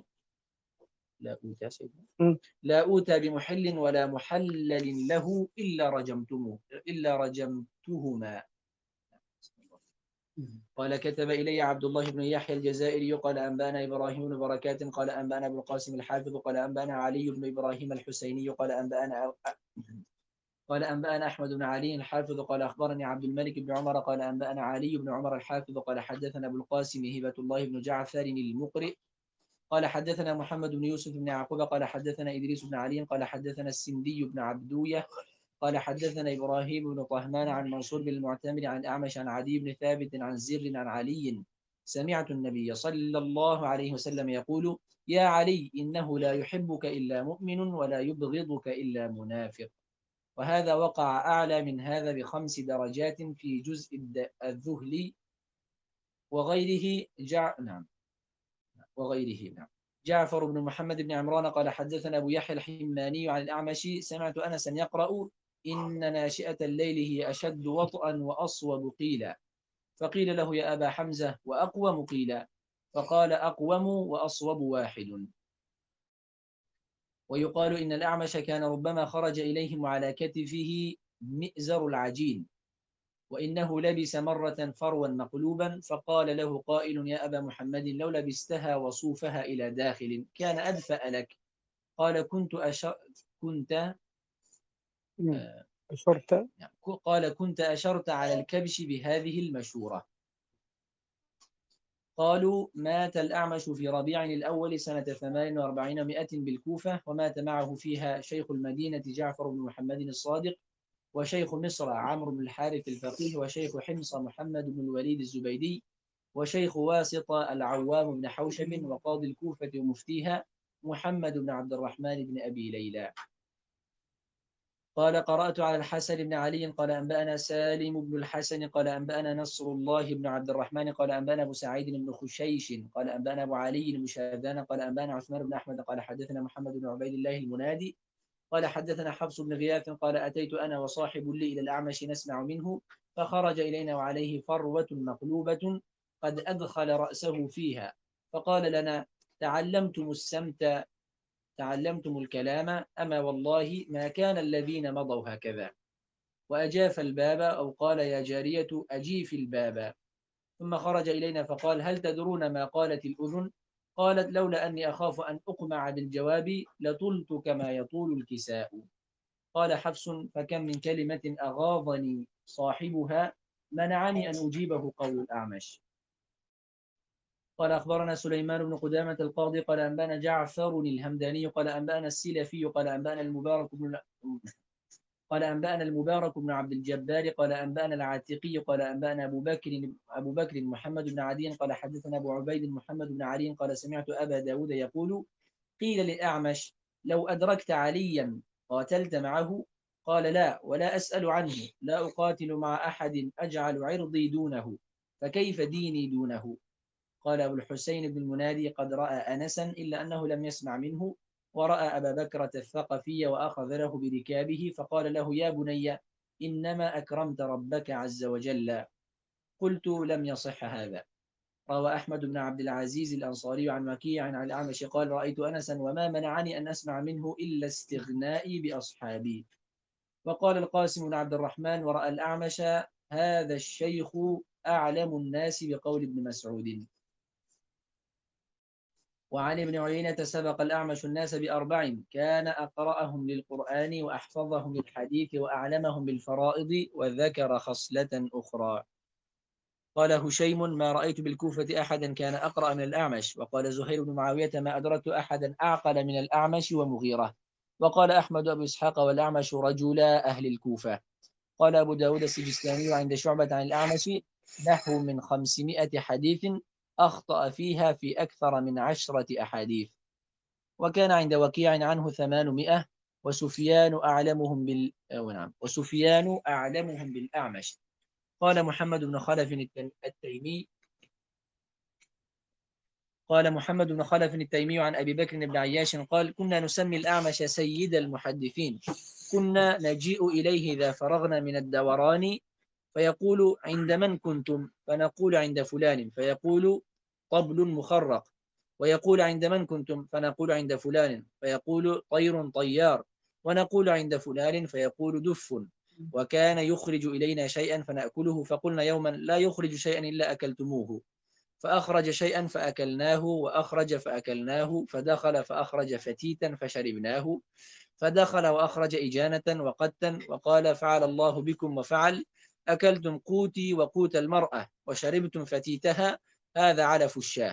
لا أوتى بمحل ولا محلل له إلا رجمتهما. قال كتب إلي عبد الله بن يحيى الجزائري قال أنبانا إبراهيم بن بركات قال أنبانا أبو القاسم الحافظ قال أنبانا علي بن إبراهيم الحسيني قال أنبأنا أحمد بن علي الحافظ قال أخبرني عبد الملك بن عمر قال أنبأنا علي بن عمر الحافظ قال حدثنا أبو القاسم هبة الله بن جعفر المقرئ قال حدثنا محمد بن يوسف بن يعقوب قال حدثنا إدريس بن علي قال حدثنا السندي بن عبدوية قال حدثنا إبراهيم بن طهمان عن منصور بن المعتمر عن أعمش عن عدي بن ثابت عن زر عن علي سمعت النبي صلى الله عليه وسلم يقول يا علي إنه لا يحبك إلا مؤمن ولا يبغضك إلا منافق. وهذا وقع أعلى من هذا ب5 درجات في جزء الذهلي وغيره. جعفر بن محمد بن عمران قال حدثنا أبو يحيى الحماني عن الأعمشي سمعت أنسا يقرأ إن ناشئة الليل هي أشد وطئا وأصوب قيلا فقيل له يا أبا حمزة وأقوم قيلا فقال أقوم وأصوب واحد. ويقال إن الأعمش كان ربما خرج إليهم على كتفه مئزر العجين وإنه لبس مرة فروا مقلوبا فقال له قائل يا أبا محمد لو لبستها وصوفها إلى داخل كان أدفأ لك قال كنت أشرت على الكبش بهذه المشورة. قالوا مات الأعمش في ربيع الأول سنة 48 بالكوفة ومات معه فيها شيخ المدينة جعفر بن محمد الصادق وشيخ مصر عمرو بن الحارث الفقيه وشيخ حمص محمد بن الوليد الزبيدي وشيخ واسطة العوام بن حوشب وقاضي الكوفة ومفتيها محمد بن عبد الرحمن بن أبي ليلى. قال قرأت على الحسن بن علي قال أنبأنا سالم بن الحسن قال أنبأنا نصر الله بن عبد الرحمن قال أنبأنا أبو سعيد بن خشيش قال أنبأنا أبو علي بن شاذان قال أنبأنا عثمان بن أحمد قال حدثنا محمد بن عبيد الله المنادي قال حدثنا حفص بن غياث قال أتيت أنا وصاحب لي إلى الأعمش نسمع منه فخرج إلينا وعليه فروة مقلوبة قد أدخل رأسه فيها فقال لنا تعلمتم الكلام أما والله ما كان الذين مضوا هكذا وأجاف الباب أو قال يا جارية أجيف الباب ثم خرج إلينا فقال هل تدرون ما قالت الأذن قالت لولا أني أخاف أن أقمع بالجواب لطلت كما يطول الكساء. قال حفص فكم من كلمة أغاضني صاحبها منعني أن أجيبه قول الأعمش. قال أخبرنا سليمان بن قدامة القاضي قال أنبانا جعفر الهمداني قال أنبانا السلفي قال أنبانا المبارك بن عبد الجبار قال أنبانا العاتقي قال أنبانا أبو بكر محمد بن عدي قال حدثنا أبو عبيد محمد بن علي قال سمعت أبا داود يقول قيل للأعمش لو أدركت عليا قاتلت معه قال لا ولا أسأل عنه لا أقاتل مع أحد أجعل عرضي دونه فكيف ديني دونه. قال أبو الحسين بن المنادي قد رأى أنسا إلا أنه لم يسمع منه ورأى أبا بكرة الثقفي وأخذ له بركابه فقال له يا بني إنما أكرمت ربك عز وجل. قلت لم يصح هذا. روى أحمد بن عبد العزيز الأنصاري عن وكيع عن الأعمش قال رأيت أنسا وما منعني أن أسمع منه إلا استغنائي بأصحابي. وقال القاسم بن عبد الرحمن ورأى الأعمش هذا الشيخ أعلم الناس بقول ابن مسعود. وعن ابن عيينة سبق الأعمش الناس ب4 كان أقرأهم للقرآن وأحفظهم للحديث وأعلمهم بالفرائض وذكر خصلة أخرى. قال هشيم ما رأيت بالكوفة أحدا كان أقرأ من الأعمش. وقال زهير بن معاوية ما أدركت أحدا أعقل من الأعمش ومغيرة. وقال أحمد أبو إسحاق والأعمش رجلا أهل الكوفة. قال أبو داود السجستاني عند شعبة عن الأعمش نحو من 500 حديث أخطأ فيها في أكثر من 10 أحاديث. وكان عند وكيع عنه 800 وسفيان أعلمهم بالأعمش. قال محمد بن خلف التيمي عن أبي بكر بن عياش قال كنا نسمي الأعمش سيد المحدثين كنا نجيء إليه إذا فرغنا من الدوران فيقول عند من كنتم فنقول عند فلان فيقول طبل مخرق ويقول عند من كنتم فنقول عند فلان فيقول طير طيار ونقول عند فلان فيقول دف وكان يخرج إلينا شيئا فنأكله، فقلنا يوما لا يخرج شيئا إلا أكلتموه، فأخرج شيئا فأكلناه، وأخرج فأكلناه، فدخل فأخرج فتيتا فشربناه، فدخل وأخرج إجانة وقتا، وقال فعل الله بكم وفعل، أكلتم قوتي وقوت المرأة وشربتم فتيتها، هذا علف الشاه.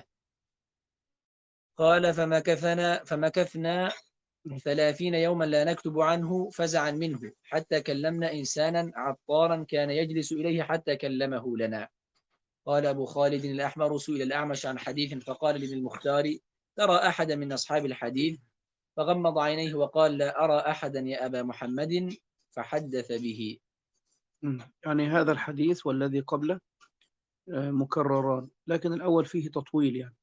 قال فمكثنا 30 يوما لا نكتب عنه فزعا منه، حتى كلمنا إنسانا عطارا كان يجلس إليه حتى كلمه لنا. قال أبو خالد الأحمر سئل الأعمش عن حديث فقال لابن المختار ترى أحدا من أصحاب الحديث؟ فغمض عينيه وقال لا أرى أحدا يا أبا محمد، فحدث به. يعني هذا الحديث والذي قبله مكرران، لكن الأول فيه تطويل يعني.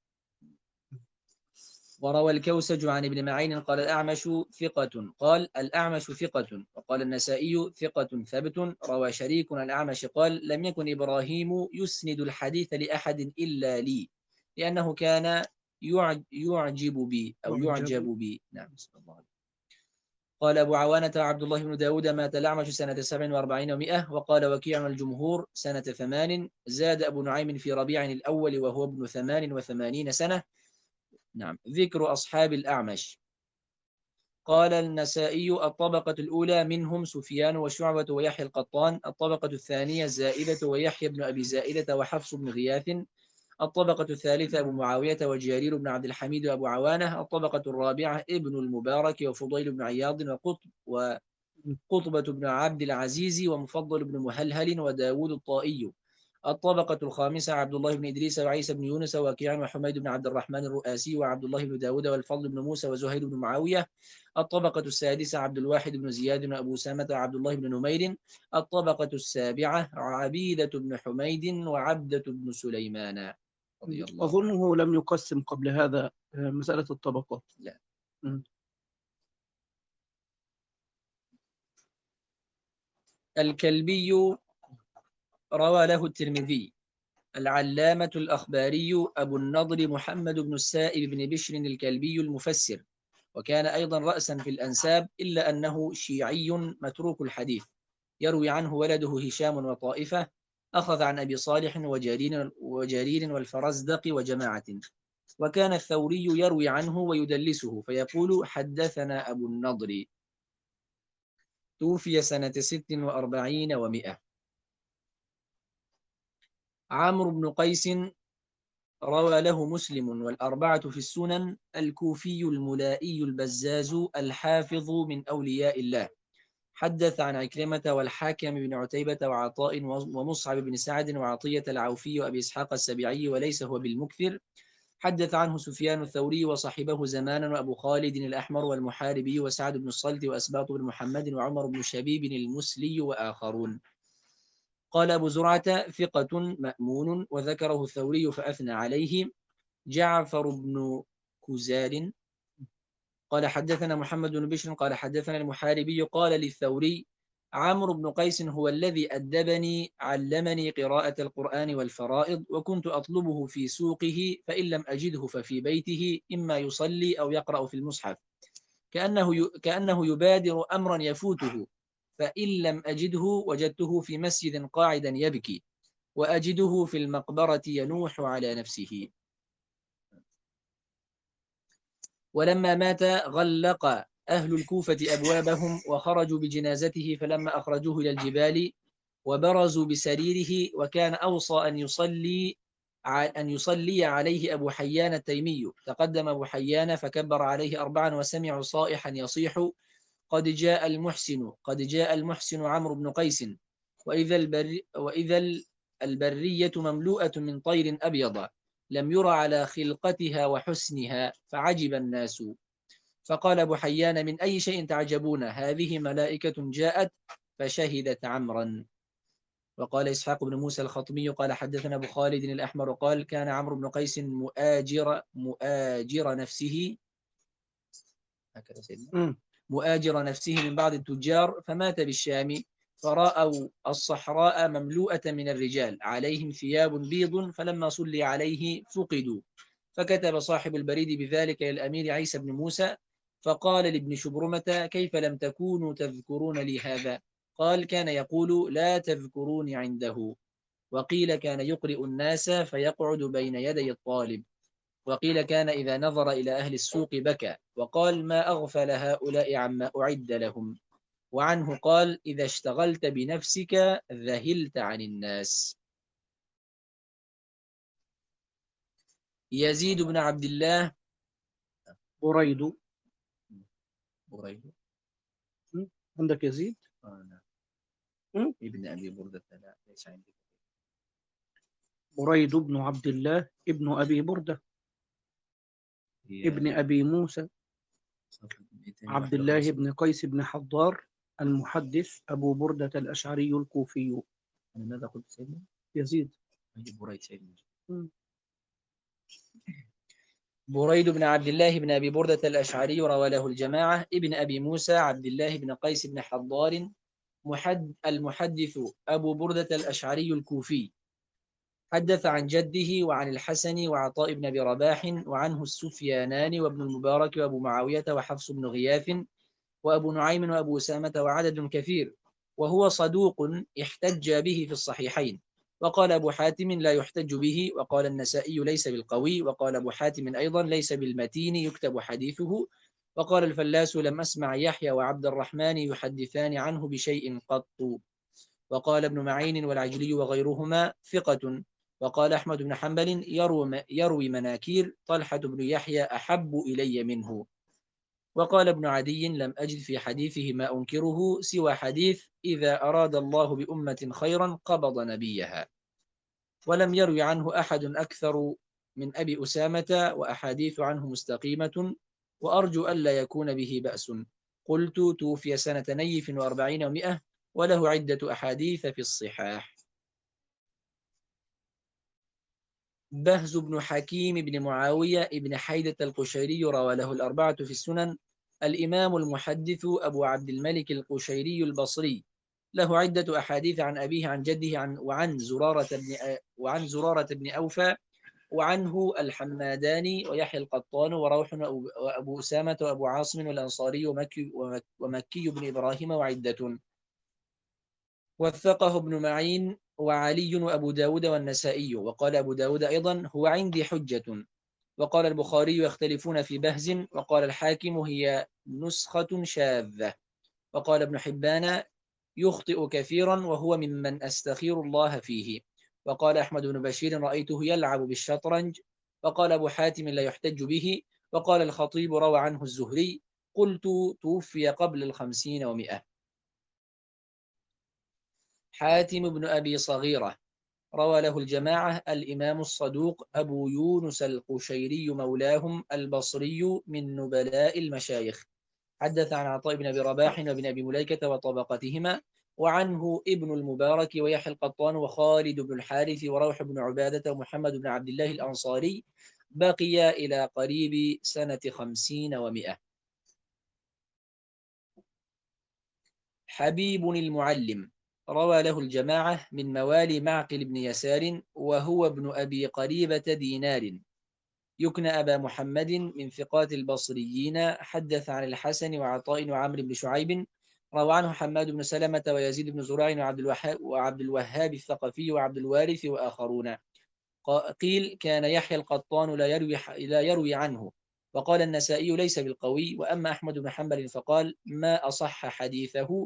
وروى الكوسج عن ابن معين قال الأعمش ثقة، قال الأعمش ثقة، وقال النسائي ثقة ثبت. روى شريك الأعمش قال لم يكن إبراهيم يسند الحديث لأحد إلا لي، لأنه كان يعجب بي أو يعجب بي. نعم. قال أبو عوانة عبد الله بن داود مات الأعمش سنة 47 و100، وقال وكيع الجمهور سنة 8. زاد أبو نعيم في ربيع الأول وهو ابن 88 سنة. نعم. ذكر أصحاب الأعمش. قال النسائي الطبقة الأولى منهم سفيان وشعبة ويحيى القطان، الطبقة الثانية زائدة ويحيى بن أبي زائدة وحفص بن غياث، الطبقة الثالثة أبو معاوية وجرير بن عبد الحميد وأبو عوانة، الطبقة الرابعة ابن المبارك وفضيل بن عياض وقطبة بن عبد العزيز ومفضل بن مهلهل وداود الطائي، الطبقة الخامسة عبد الله بن إدريس وعيسى بن يونس ووكيع وحميد بن عبد الرحمن الرؤاسي وعبد الله بن داود والفضل بن موسى وزهير بن معاوية، الطبقة السادسة عبد الواحد بن زياد وأبو سامة وعبد الله بن نمير، الطبقة السابعة عبيدة بن حميد وعبدة بن سليمان رضي الله عنه. أظنه لم يقسم قبل هذا مسألة الطبقات. لا. م. الكلبي روى له الترمذي. العلامة الأخباري أبو النضر محمد بن السائب بن بشر الكلبي المفسر، وكان أيضا رأسا في الأنساب، إلا أنه شيعي متروك الحديث، يروي عنه ولده هشام وطائفة، أخذ عن أبي صالح وجرير والفرزدق وجماعة، وكان الثوري يروي عنه ويدلسه فيقول حدثنا أبو النضر. توفي سنة 46 و100. عمرو بن قيس روى له مسلم والأربعة في السنن، الكوفي الملائي البزاز الحافظ من أولياء الله، حدث عن عكرمة والحاكم بن عتيبة وعطاء ومصعب بن سعد وعطية العوفي وأبي إسحاق السبيعي وليس هو بالمكثر، حدث عنه سفيان الثوري وصاحبه زمانا وأبو خالد الأحمر والمحاربي وسعد بن الصلت وأسباط بن محمد وعمر بن شبيب المسلي وآخرون. قال أبو زرعة ثقة مأمون، وذكره الثوري فأثنى عليه. جعفر بن كزال قال حدثنا محمد بن بشر قال حدثنا المحاربي قال للثوري عمرو بن قيس هو الذي أدبني علمني قراءة القرآن والفرائض، وكنت أطلبه في سوقه فإن لم أجده ففي بيته إما يصلي أو يقرأ في المصحف، كأنه يبادر أمرا يفوته، فإن لم أجده وجدته في مسجد قاعدا يبكي، وأجده في المقبرة ينوح على نفسه. ولما مات غلق أهل الكوفة أبوابهم وخرجوا بجنازته، فلما أخرجوه إلى الجبال وبرزوا بسريره، وكان أوصى أن يصلي عليه أبو حيان التيمي، تقدم أبو حيان فكبر عليه 4 وسمعوا صائحا يصيح قد جاء المحسن، قد جاء المحسن عمرو بن قيس، وإذا البرية مملوءة من طير أبيض لم ير على خلقتها وحسنها، فعجب الناس. فقال أبو حيان من أي شيء تعجبون؟ هذه ملائكة جاءت فشهدت عمرا. وقال إسحاق بن موسى الخطمي قال حدثنا أبو خالد الأحمر قال كان عمرو بن قيس مؤاجر نفسه، هكذا سيدنا، مؤاجر نفسه من بعض التجار، فمات بالشام، فرأوا الصحراء مملوءة من الرجال عليهم ثياب بيض، فلما صلي عليه فقدوا، فكتب صاحب البريد بذلك إلى الأمير عيسى بن موسى، فقال لابن شبرمة كيف لم تكونوا تذكرون لي هذا؟ قال كان يقول لا تذكروني عنده. وقيل كان يقرئ الناس فيقعد بين يدي الطالب. وقيل كان إذا نظر إلى أهل السوق بكى وقال ما أغفل هؤلاء عما أعد لهم. وعنه قال إذا اشتغلت بنفسك ذهلت عن الناس. يزيد بن عبد الله. بريد. بريد. عندك يزيد؟ نعم. ابن أبي بردة. لا ليس عندي. بريد بن عبد الله ابن أبي بردة ابن أبي موسى عبد الله بن قيس بن حضار المحدث أبو بردة الأشعري الكوفي. أنا ماذا قلت سيدنا؟ يزيد. بريد سيدنا. بريد بن عبد الله بن أبي بردة الأشعري روى له الجماعة. ابن أبي موسى عبد الله بن قيس بن حضار المحدث أبو بردة الأشعري الكوفي. حدث عن جده وعن الحسن وعطاء بن أبي رباح وعنه السفيانان وابن المبارك وأبو معاوية وحفص بن غياث وأبو نعيم وأبو أسامة وعدد كثير. وهو صدوق احتج به في الصحيحين. وقال أبو حاتم لا يحتج به. وقال النسائي ليس بالقوي. وقال أبو حاتم أيضا ليس بالمتين يكتب حديثه. وقال الفلاس لم أسمع يحيى وعبد الرحمن يحدثان عنه بشيء قط. وقال ابن معين والعجلي وغيرهما ثقة. وقال أحمد بن حنبل يروي مناكير طلحة بن يحيى أحب إلي منه. وقال ابن عدي لم أجد في حديثه ما أنكره سوى حديث إذا أراد الله بأمة خيرا قبض نبيها. ولم يروي عنه أحد أكثر من أبي أسامة وأحاديث عنه مستقيمة وأرجو ألا يكون به بأس. قلت توفي سنة نيف 40 و100 وله عدة أحاديث في الصحاح. بهز بن حكيم بن معاوية ابن حيدة القشيري روى له الأربعة في السنن. الإمام المحدث أبو عبد الملك القشيري البصري له عدة أحاديث عن أبيه عن جده وعن زرارة بن أوفى وعنه الحماداني ويحيى القطان وروح وأبو أسامة وأبو عاصم والأنصاري ومكي بن إبراهيم وعدة. وثقه ابن معين وعلي وأبو داود والنسائي. وقال أبو داود أيضا هو عندي حجة. وقال البخاري يختلفون في بهز. وقال الحاكم هي نسخة شاذة. وقال ابن حبان يخطئ كثيرا وهو ممن أستخير الله فيه. وقال أحمد بن بشير رأيته يلعب بالشطرنج. وقال أبو حاتم لا يحتج به. وقال الخطيب روى عنه الزهري. قلت توفي قبل 50 و100. حاتم بن أبي صغيرة روى له الجماعة. الإمام الصدوق أبو يونس القشيري مولاهم البصري من نبلاء المشايخ. حدث عن عطاء بن أبي رباح وابن أبي مليكة وطبقتهما. وعنه ابن المبارك ويحيى القطان وخالد بن الحارث وروح بن عبادة ومحمد بن عبد الله الأنصاري. بقي إلى قريب سنة 50 و100. حبيب المعلم روى له الجماعة من موالي معقل بن يسار وهو ابن أبي قريبة دينار يكنى أبا محمد من ثقات البصريين. حدث عن الحسن وعطاء وعمرو بن شعيب. روى عنه حماد بن سلمة ويزيد بن زراع وعبد الوهاب الثقفي وعبد الوارث وآخرون. قيل كان يحيى القطان لا يروي عنه. وقال النسائي ليس بالقوي. وأما أحمد بن حنبل فقال ما أصح حديثه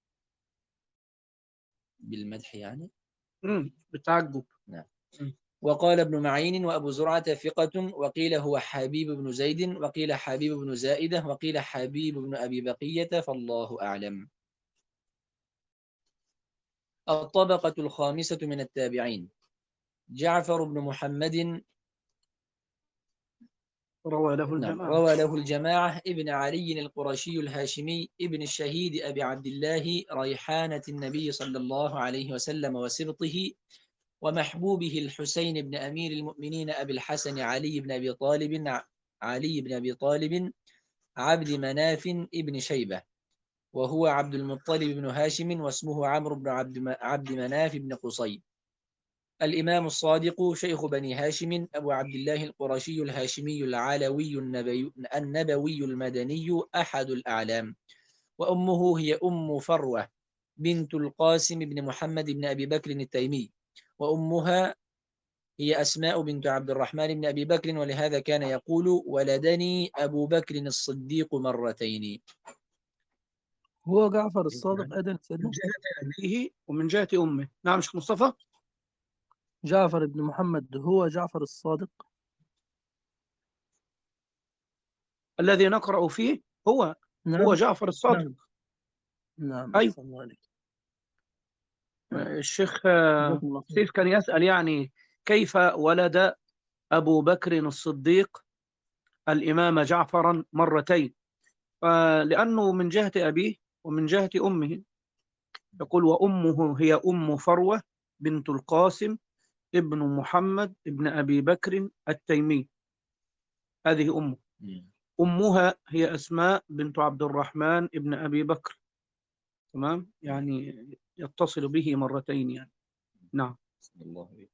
بالمدح يعني. بتعجب. نعم. وقال ابن معين وأبو زرعة ثقة. وقيل هو حبيب بن زيد وقيل حبيب بن زائدة وقيل حبيب بن أبي بقية فالله أعلم. الطبقة الخامسة من التابعين جعفر بن محمد روى له الجماعة. روى له الجماعة. ابن علي القرشي الهاشمي ابن الشهيد أبي عبد الله ريحانة النبي صلى الله عليه وسلم وسبطه ومحبوبه الحسين بن أمير المؤمنين أبي الحسن علي بن أبي طالب عبد مناف ابن شيبة وهو عبد المطلب بن هاشم واسمه عمرو بن عبد مناف بن قصي. الإمام الصادق شيخ بني هاشم أبو عبد الله القرشي الهاشمي العلوي النبوي المدني أحد الأعلام. وأمه هي أم فروة بنت القاسم بن محمد بن أبي بكر التيمي، وأمها هي أسماء بنت عبد الرحمن بن أبي بكر، ولهذا كان يقول ولدني أبو بكر الصديق مرتين. هو جعفر الصادق يعني أيضا من سيدنا؟ جهة أبيه ومن جهة أمه. نعم شيخ مصطفى. جعفر بن محمد هو جعفر الصادق؟ الذي نقرأ فيه هو نعم. جعفر الصادق. نعم. نعم، أيوة. أحسن الله عليك. الشيخ جزاكم الله خير. سيف كان يسأل يعني كيف ولد أبو بكر الصديق الإمام جعفرا مرتين. لأنه من جهة أبيه ومن جهة أمه. يقول وأمه هي أم فروة بنت القاسم ابن محمد ابن أبي بكر التيمي. هذه أمه. أمها هي أسماء بنت عبد الرحمن ابن أبي بكر. تمام، يعني يتصل به مرتين يعني. نعم، الله.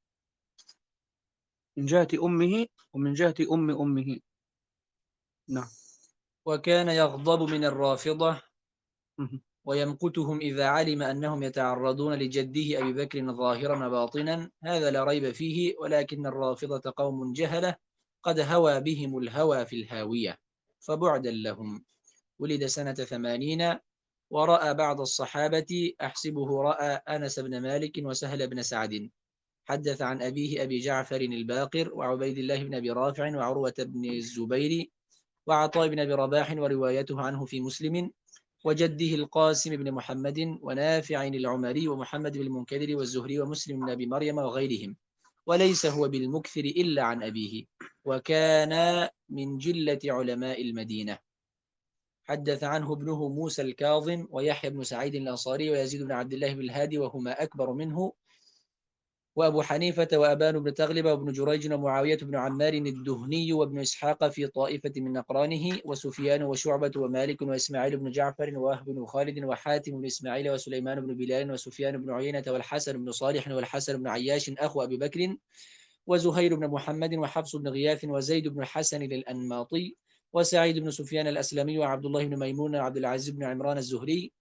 من جهة أمه ومن جهة أم أمه. نعم. وكان يغضب من الرافضة مهم. ويمقتهم إذا علم أنهم يتعرضون لجده أبي بكر ظاهرا وباطنا، هذا لا ريب فيه، ولكن الرافضة قوم جهلة قد هوى بهم الهوى في الهاوية، فبعدا لهم. ولد سنة 80، ورأى بعض الصحابة أحسبه رأى أنس بن مالك وسهل بن سعد. حدث عن أبيه أبي جعفر الباقر وعبيد الله بن أبي رافع وعروة بن الزبير وعطاء بن أبي رباح، وروايته عنه في مسلم، وجده القاسم بن محمد ونافع العمري ومحمد بن المنكدر والزهري ومسلم بن أبي مريم وغيرهم، وليس هو بالمكثر إلا عن أبيه، وكان من جلة علماء المدينة. حدث عنه ابنه موسى الكاظم ويحيى بن سعيد الأنصاري ويزيد بن عبد الله بن الهادي وهما أكبر منه، وأبو حنيفة وأبان بن تغلب وابن جريج ومعاوية بن عمار الدهني وابن إسحاق في طائفة من أقرانه، وسفيان وشعبة ومالك وإسماعيل بن جعفر ووهب بن خالد وحاتم بن إسماعيل وسليمان بن بلال وسفيان بن عيينة والحسن بن صالح والحسن بن عياش أخو أبي بكر، وزهير بن محمد وحفص بن غياث وزيد بن الحسن الأنماطي وسعيد بن سفيان الأسلمي وعبد الله بن ميمون وعبد العزيز بن عمران الزهري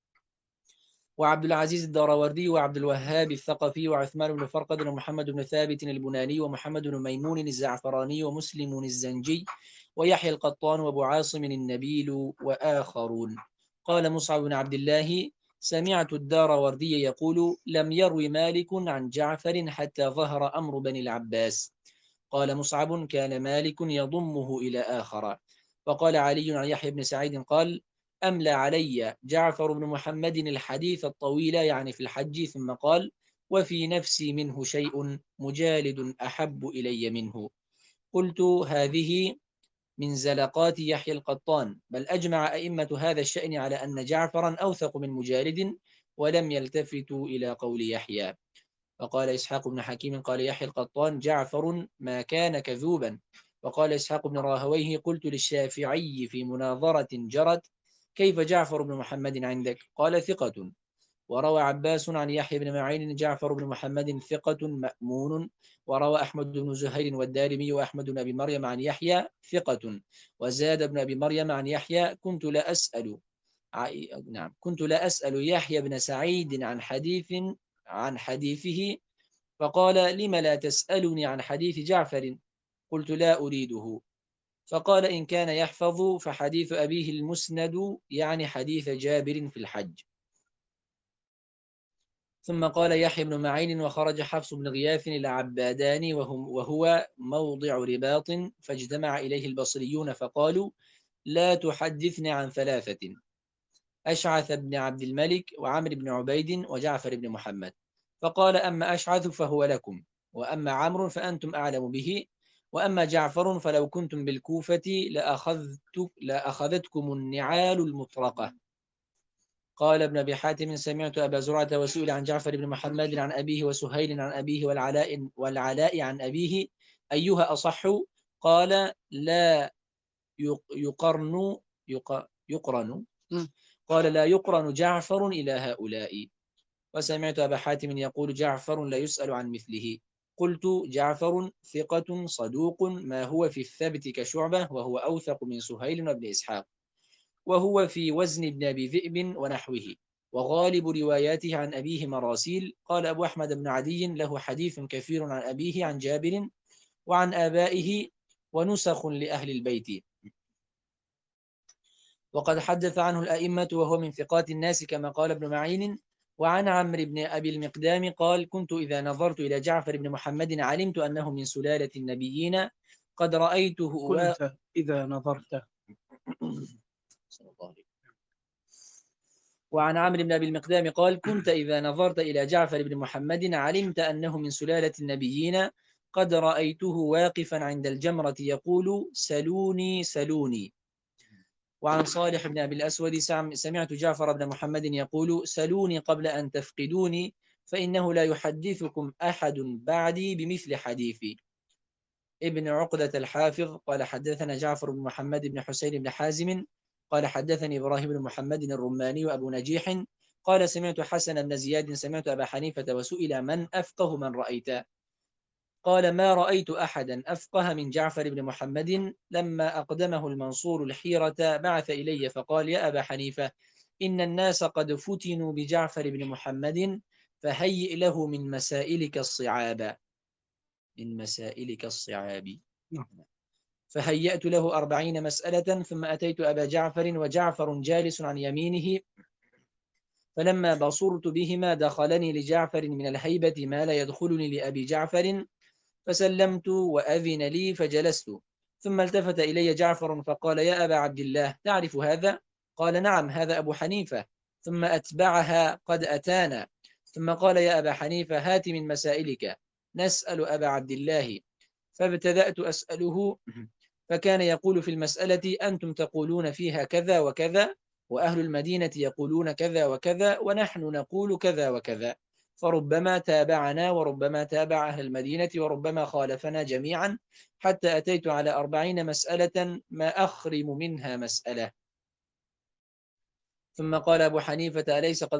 وعبد العزيز الدراوردي وعبد الوهاب الثقفي وعثمان بن فرقد ومحمد بن ثابت البناني ومحمد بن ميمون الزعفراني ومسلم الزنجي ويحيى القطان وابو عاصم النبيل وآخرون. قال مصعب بن عبد الله سمعت الدراوردي يقول لم يروي مالك عن جعفر حتى ظهر أمر بني العباس. قال مصعب كان مالك يضمه إلى آخر. وقال علي عن يحيى بن سعيد قال أملى علي جعفر بن محمد الحديث الطويل يعني في الحج، ثم قال وفي نفسي منه شيء مجالد أحب إلي منه. قلت هذه من زلقات يحيى القطان، بل أجمع أئمة هذا الشأن على أن جعفرا أوثق من مجالد، ولم يلتفتوا إلى قول يحيى. وقال إسحاق بن حكيم قال يحيى القطان جعفر ما كان كذوبا. وقال إسحاق بن راهويه قلت للشافعي في مناظرة جرت كيف جعفر بن محمد عندك؟ قال ثقة. وروى عباس عن يحيى بن معين جعفر بن محمد ثقة مأمون. وروى أحمد بن زهير والدارمي وأحمد بن أبي مريم عن يحيى ثقة. وزاد بن أبي مريم عن يحيى كنت لا أسأل يحيى بن سعيد عن حديثه، فقال لم لا تسألني عن حديث جعفر؟ قلت لا أريده. فقال إن كان يحفظ فحديث أبيه المسند يعني حديث جابر في الحج. ثم قال يحيى بن معين وخرج حفص بن غياث إلى عبادان وهو موضع رباط، فاجتمع إليه البصريون فقالوا لا تحدثني عن ثلاثة: أشعث بن عبد الملك وعمر بن عبيد وجعفر بن محمد. فقال أما أشعث فهو لكم، وأما عمرو فأنتم أعلم به، وأما جعفر فلو كنتم بالكوفة لأخذتكم النعال المطرقة. قال ابن أبي حاتم سمعت أبا زرعة وسئل عن جعفر بن محمد عن أبيه وسهيل عن أبيه والعلاء عن أبيه أيها أصح؟ قال لا يقرن يقرن قال لا يقرن جعفر إلى هؤلاء. وسمعت أبا حاتم يقول جعفر لا يسأل عن مثله. قلت جعفر ثقة صدوق ما هو في الثبت كشعبة، وهو أوثق من سهيل وابن إسحاق، وهو في وزن ابن أبي ذئب ونحوه، وغالب رواياته عن أبيه مراسيل. قال أبو أحمد بن عدي له حديث كثير عن أبيه عن جابر وعن آبائه ونسخ لأهل البيت، وقد حدث عنه الأئمة وهو من ثقات الناس كما قال ابن معين. وعن عمرو بن أبي المقدام قال كنت إذا نظرت إلى جعفر بن محمد علمت أنه من سلالة النبيين قد رأيته كنت إذا نظرت. وعن عمرو بن أبي المقدام قال كنت إذا نظرت إلى جعفر بن محمد علمت أنه من سلالة النبيين قد رأيته واقفا عند الجمرة يقول سلوني سلوني. وعن صالح بن أبي الأسود سمعت جعفر بن محمد يقول سلوني قبل أن تفقدوني فإنه لا يحدثكم أحد بعدي بمثل حديثي. ابن عقدة الحافظ قال حدثنا جعفر بن محمد بن حسين بن حازم قال حدثني إبراهيم بن محمد الرماني وأبو نجيح قال سمعت حسن بن زياد سمعت أبا حنيفة وسئل من أفقه من رأيت قال ما رأيت أحدا أفقه من جعفر بن محمد. لما أقدمه المنصور الحيرة بعث إلي فقال يا أبا حنيفة إن الناس قد فتنوا بجعفر بن محمد فهيئ له من مسائلك الصعاب. من مسائلك الصعاب. فهيأت له 40 مسألة ثم أتيت أبا جعفر وجعفر جالس عن يمينه فلما بصرت بهما دخلني لجعفر من الهيبة ما لا يدخلني لأبي جعفر فسلمت وأذن لي فجلست ثم التفت إلي جعفر فقال يا أبا عبد الله تعرف هذا؟ قال نعم هذا أبو حنيفة. ثم أتبعها قد أتانا ثم قال يا أبا حنيفة هات من مسائلك نسأل أبا عبد الله. فابتدأت أسأله فكان يقول في المسألة أنتم تقولون فيها كذا وكذا وأهل المدينة يقولون كذا وكذا ونحن نقول كذا وكذا فربما تابعنا وربما تابع أهل المدينة وربما خالفنا جميعا حتى أتيت على 40 مسألة ما أخرم منها مسألة. ثم قال أبو حنيفة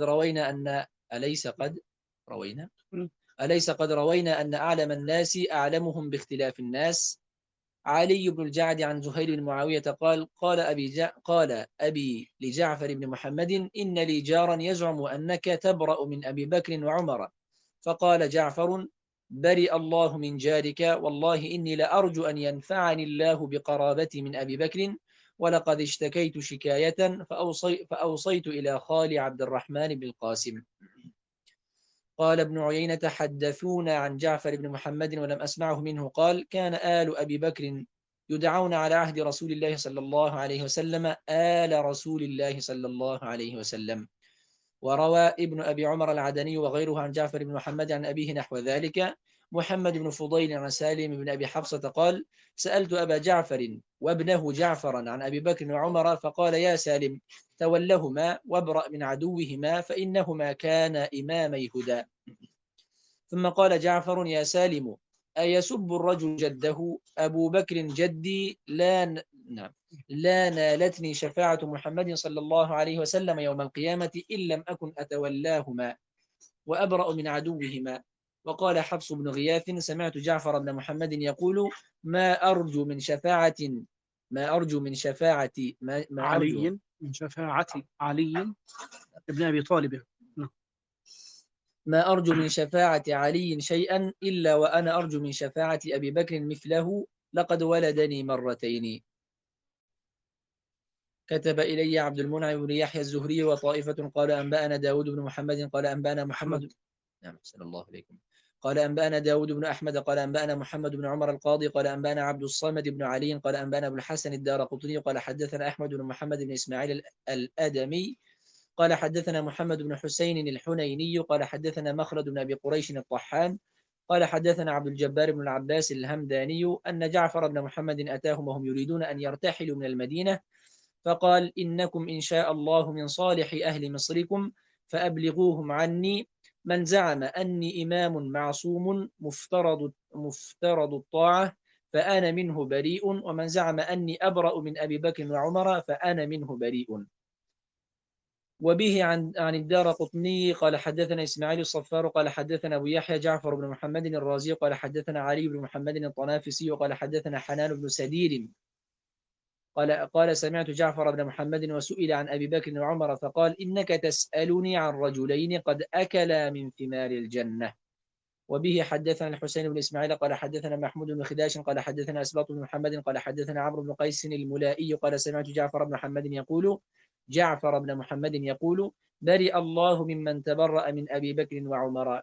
أليس قد روينا أن أعلم الناس أعلمهم باختلاف الناس. علي بن الجعد عن زهير بن معاوية قال أبي لجعفر بن محمد إن لي جارا يزعم أنك تبرأ من أبي بكر وعمر. فقال جعفر برئ الله من جارك والله إني لأرجو أن ينفعني الله بقرابتي من أبي بكر ولقد اشتكيت شكاية فأوصيت إلى خالي عبد الرحمن بن القاسم. قال ابن عيينة حدثونا عن جعفر بن محمد ولم أسمعه منه قال كان آل أبي بكر يدعون على عهد رسول الله صلى الله عليه وسلم آل رسول الله صلى الله عليه وسلم. وروى ابن أبي عمر العدني وغيره عن جعفر بن محمد عن أبيه نحو ذلك. محمد بن فضيل عن سالم بن أبي حفصة قال سألت أبا جعفر وابنه جعفرا عن أبي بكر وعمر فقال يا سالم تولهما وابرأ من عدوهما فإنهما كانا إمامي هدى. ثم قال جعفر يا سالم أيسب الرجل جده أبو بكر جدي لا نالتني شفاعة محمد صلى الله عليه وسلم يوم القيامة إن لم أكن أتولاهما وأبرأ من عدوهما. وقال حفص بن غياث سمعت جعفر بن محمد يقول ما أرجو من شفاعة علي من شفاعة علي ابن أبي طالب. ما أرجو من شفاعة علي شيئا إلا وأنا أرجو من شفاعة أبي بكر مثله لقد ولدني مرتين. كتب إلي عبد المنعم بن يحيى الزهري وطائفة قال أنبأنا داود بن محمد قال أنبأنا محمد نعم صلى الله عليكم قال أنبأنا داود بن أحمد قال أنبأنا محمد بن عمر القاضي قال أنبأنا عبد الصمد بن علي قال أنبأنا أبو الحسن الدارقطني قال حدثنا أحمد بن محمد بن إسماعيل الأدمي قال حدثنا محمد بن حسين الحنيني قال حدثنا مخلد بن أبي قريش الطحان قال حدثنا عبد الجبار بن العباس الهمداني أن جعفر بن محمد أتاهم وهم يريدون أن يرتحلوا من المدينة فقال إنكم إن شاء الله من صالح أهل مصركم فأبلغوهم عني من زعم أني إمام معصوم مفترض الطاعة فأنا منه بريء ومن زعم أني أبرأ من أبي بكر وعمر فأنا منه بريء. وبه عن الدارقطني قال حدثنا إسماعيل الصفار قال حدثنا أبو يحيى جعفر بن محمد الرازي قال حدثنا علي بن محمد الطنافسي قال حدثنا حنان بن سدير قال سمعت جعفر بن محمد وسئل عن أبي بكر وعمر فقال إنك تسألني عن رجلين قد أكلا من ثمار الجنة. وبه حدثنا الحسين بن إسماعيل قال حدثنا محمود بن خداش قال حدثنا أسباط بن محمد قال حدثنا عمرو بن قيس الملائي قال سمعت جعفر بن محمد يقول برئ الله ممن تبرأ من أبي بكر وعمر.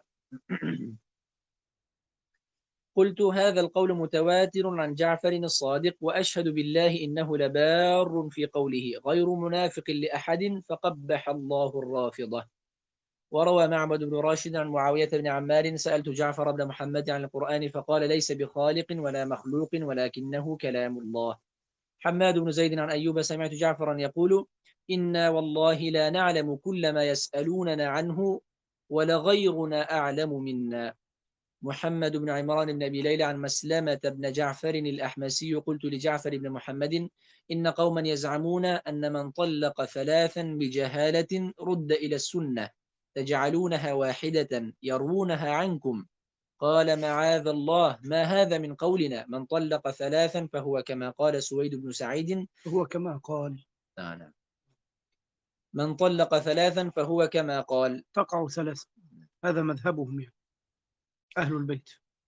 قلت هذا القول متواتر عن جعفر الصادق وأشهد بالله إنه لبار في قوله غير منافق لأحد فقبح الله الرافضة. وروى معبد بن راشد عن معاوية بن عمار سألت جعفر بن محمد عن القرآن فقال ليس بخالق ولا مخلوق ولكنه كلام الله. حماد بن زيد عن أيوب سمعت جعفرا يقول إنا والله لا نعلم كل ما يسألوننا عنه ولغيرنا أعلم منا. محمد بن عمران بن أبي ليلى عن مسلمة بن جعفر الأحمسي قلت لجعفر بن محمد إن قوما يزعمون أن من طلق ثلاثا بجهالة رد إلى السنة تجعلونها واحدة يروونها عنكم. قال معاذ الله ما هذا من قولنا من طلق ثلاثا فهو كما قال سويد بن سعيد هو كما قال نعم من طلق ثلاثا فهو كما قال تقع ثلاثة، هذا مذهبهم يعني أهل البيت.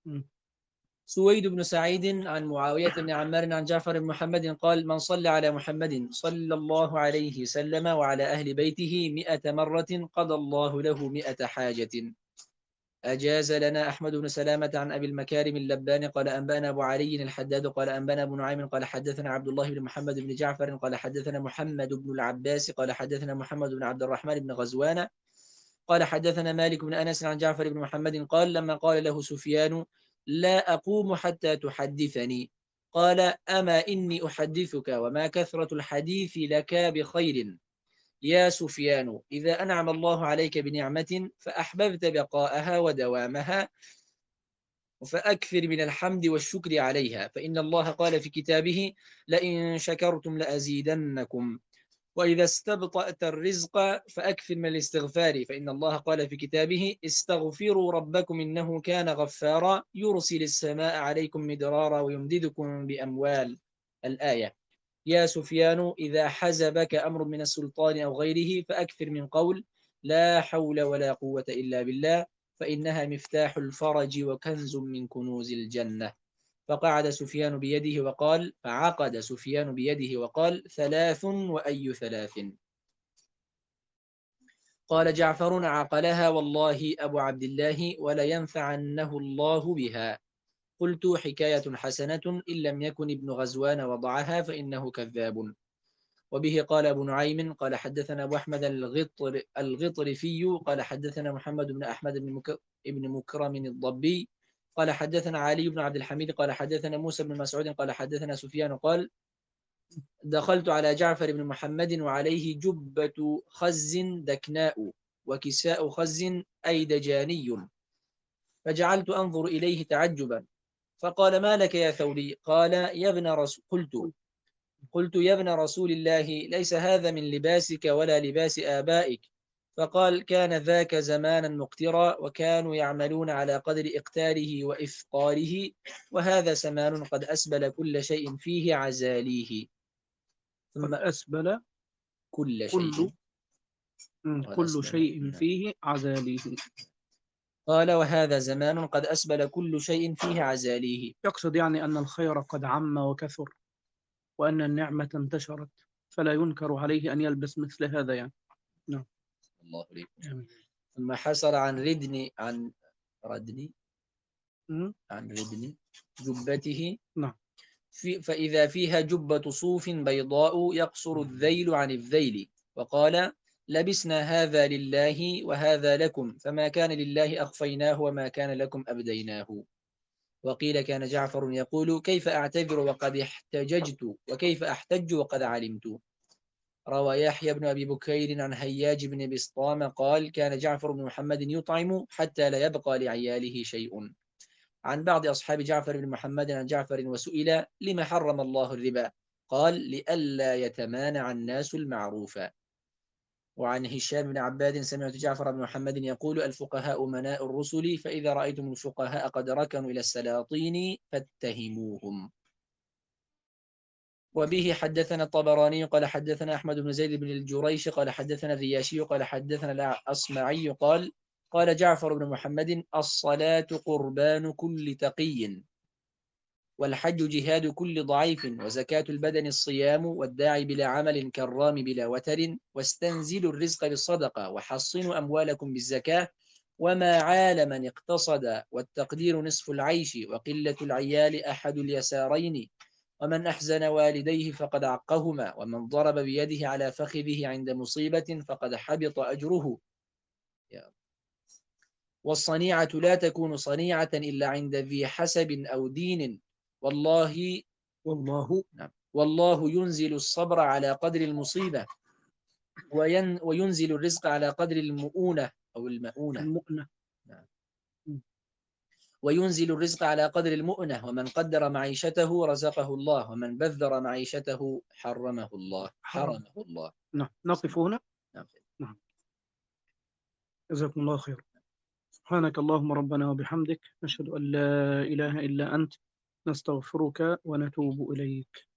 سويد بن سعيد عن معاوية بن عمار عن جعفر بن محمد قال من صلى على محمد صلى الله عليه وسلم وعلى أهل بيته 100 مرة قضى الله له 100 حاجة. أجاز لنا أحمد بن سلامة عن أبي المكارم اللبان قال أنبأنا أبو علي الحداد قال أنبأنا أبو نعيم قال حدثنا عبد الله بن محمد بن جعفر قال حدثنا محمد بن العباس قال حدثنا محمد بن عبد الرحمن بن غزوان قال حدثنا مالك بن أنس عن جعفر بن محمد قال لما قال له سفيان لا أقوم حتى تحدثني قال أما إني أحدثك وما كثرة الحديث لك بخير يا سفيان إذا أنعم الله عليك بنعمة فأحببت بقاءها ودوامها فأكثر من الحمد والشكر عليها فإن الله قال في كتابه لئن شكرتم لأزيدنكم وإذا استبطأت الرزق فأكثر من الاستغفار فإن الله قال في كتابه استغفروا ربكم إنه كان غفارا يرسل السماء عليكم مدرارا ويمددكم بأموال. الآية. يا سفيان إذا حزبك أمر من السلطان أو غيره فأكثر من قول لا حول ولا قوة إلا بالله فإنها مفتاح الفرج وكنز من كنوز الجنة. فقعد سفيان بيده وقال فعقد سفيان بيده وقال ثلاث وأي ثلاث. قال جعفر عقلها والله أبو عبد الله ولا ينفعنه الله بها. قلت حكاية حسنة إن لم يكن ابن غزوان وضعها فإنه كذاب. وبه قال أبو نعيم قال حدثنا أبو أحمد الغطرفي قال حدثنا محمد بن أحمد بن مكرم الضبي قال حدثنا علي بن عبد الحميد قال حدثنا موسى بن مسعود قال حدثنا سفيان قال دخلت على جعفر بن محمد وعليه جبة خز دكناء وكساء خز أي دجاني فجعلت أنظر إليه تعجبا فقال ما لك يا ثوري قال يا ابن رسول قلت يا ابن رسول الله ليس هذا من لباسك ولا لباس آبائك. فقال كان ذاك زمانا مقترا وكانوا يعملون على قدر إقتاره وإفقاره وهذا زمان قد أسبل كل شيء فيه عزاليه. قد أسبل كل شيء كل شيء فيه عزاليه. قال وهذا زمان قد أسبل كل شيء فيه عزاليه. يقصد يعني أن الخير قد عم وكثر وأن النعمة انتشرت فلا ينكر عليه أن يلبس مثل هذا يعني. نعم. الله عليكم. ثم حصل عن ردني جبته. نعم. فإذا فيها جبة صوف بيضاء يقصر الذيل عن الذيل وقال لبسنا هذا لله وهذا لكم فما كان لله أخفيناه وما كان لكم أبديناه. وقيل كان جعفر يقول كيف أعتذر وقد احتججت وكيف أحتج وقد علمت. روى يحيى بن أبي بكير عن هياج بن بسطام قال كان جعفر بن محمد يطعم حتى لا يبقى لعياله شيء. عن بعض أصحاب جعفر بن محمد عن جعفر وسئل لما حرم الله الربا قال لئلا يتمانع الناس المعروف. وعن هشام بن عباد سمعت جعفر بن محمد يقول الفقهاء مناء الرسل فإذا رأيتم الفقهاء قد ركنوا إلى السلاطين فاتهموهم. وبه حدثنا الطبراني قال حدثنا أحمد بن زيد بن الجريش قال حدثنا الرياشي قال حدثنا الأصمعي قال قال جعفر بن محمد الصلاة قربان كل تقي، والحج جهاد كل ضعيف، وزكاة البدن الصيام، والداعي بلا عمل كالرام بلا وتر، واستنزلوا الرزق بالصدقة، وحصنوا أموالكم بالزكاة، وما عال من اقتصد، والتقدير نصف العيش، وقلة العيال أحد اليسارين، ومن أحزن والديه فقد عقهما، ومن ضرب بيده على فخذه عند مصيبة فقد حبط أجره. والصنيعة لا تكون صنيعة إلا عند ذي حسب أو دين، والله والله ينزل الصبر على قدر المصيبة، وينزل الرزق على قدر المؤونة أو المؤونة. نعم. وينزل الرزق على قدر المؤنة، ومن قدر معيشته رزقه الله، ومن بذر معيشته حرمه الله. نعم، نقف هنا. نعم. نعم، جزاكم الله خير. سبحانك اللهم ربنا وبحمدك، نشهد أن لا إله إلا أنت، نستغفرك ونتوب إليك.